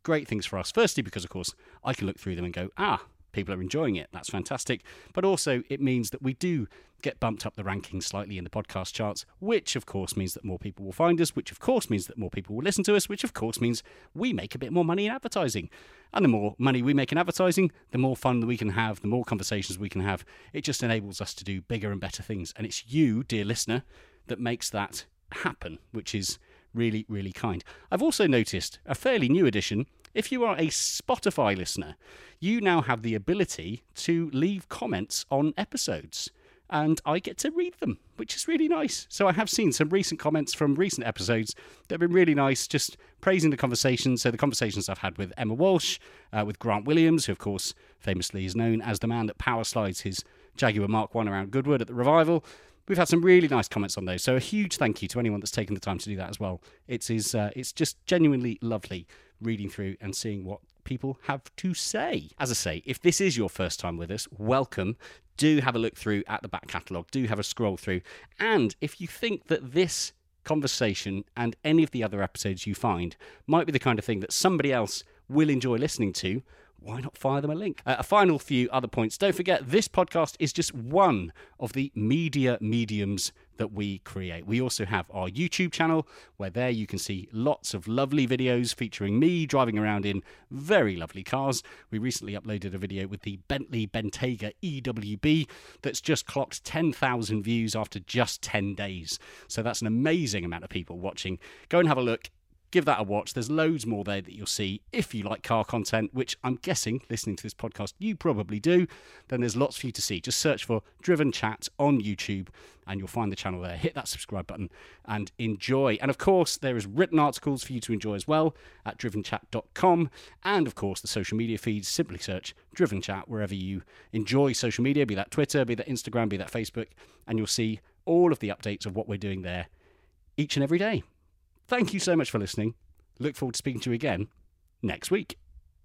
A: great things for us. Firstly, because, of course, I can look through them and go, people are enjoying it. That's fantastic. But also it means that we do get bumped up the rankings slightly in the podcast charts, which of course means that more people will find us, which of course means that more people will listen to us, which of course means we make a bit more money in advertising. And the more money we make in advertising, the more fun that we can have, the more conversations we can have. It just enables us to do bigger and better things. And it's you, dear listener, that makes that happen, which is really, really kind. I've also noticed a fairly new addition. If you are a Spotify listener, you now have the ability to leave comments on episodes, and I get to read them, which is really nice. So I have seen some recent comments from recent episodes that have been really nice, just praising the conversations. So the conversations I've had with Emma Walsh, with Grant Williams, who of course famously is known as the man that power slides his Jaguar Mark I around Goodwood at the Revival. We've had some really nice comments on those, so a huge thank you to anyone that's taken the time to do that as well. It's just genuinely lovely reading through and seeing what people have to say. As I say, if this is your first time with us, welcome. Do have a look through at the back catalogue. Do have a scroll through. And if you think that this conversation and any of the other episodes you find might be the kind of thing that somebody else will enjoy listening to, why not fire them a link? A final few other points. Don't forget, this podcast is just one of the media mediums that we create. We also have our YouTube channel, where there you can see lots of lovely videos featuring me driving around in very lovely cars. We recently uploaded a video with the Bentley Bentayga EWB that's just clocked 10,000 views after just 10 days. So that's an amazing amount of people watching. Go and have a look. Give that a watch. There's loads more there that you'll see if you like car content, which I'm guessing, listening to this podcast, you probably do. Then there's lots for you to see. Just search for Driven Chat on YouTube and you'll find the channel there. Hit that subscribe button and enjoy. And of course, there is written articles for you to enjoy as well at drivenchat.com. And of course, the social media feeds. Simply search Driven Chat wherever you enjoy social media, be that Twitter, be that Instagram, be that Facebook, and you'll see all of the updates of what we're doing there each and every day. Thank you so much for listening. Look forward to speaking to you again next week.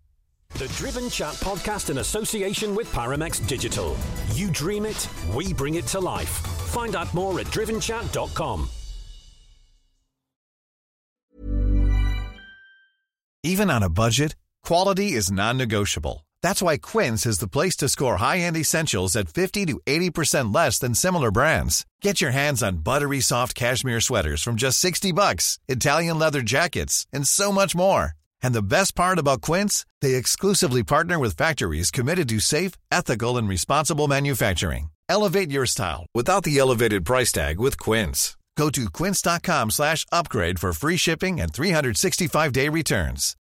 D: The Driven Chat podcast in association with Paramex Digital. You dream it, we bring it to life. Find out more at drivenchat.com.
G: Even on a budget, quality is non-negotiable. That's why Quince is the place to score high-end essentials at 50 to 80% less than similar brands. Get your hands on buttery soft cashmere sweaters from just $60, Italian leather jackets, and so much more. And the best part about Quince, they exclusively partner with factories committed to safe, ethical, and responsible manufacturing. Elevate your style without the elevated price tag with Quince. Go to quince.com/upgrade for free shipping and 365-day returns.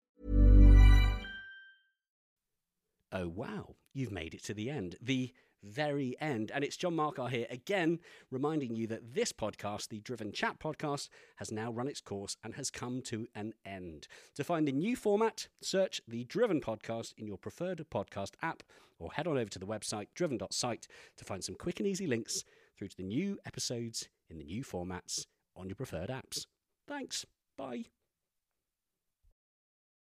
A: Oh, wow, you've made it to the end, the very end. And it's John Markar here again, reminding you that this podcast, the Driven Chat podcast, has now run its course and has come to an end. To find a new format, search the Driven podcast in your preferred podcast app or head on over to the website driven.site to find some quick and easy links through to the new episodes in the new formats on your preferred apps. Thanks. Bye.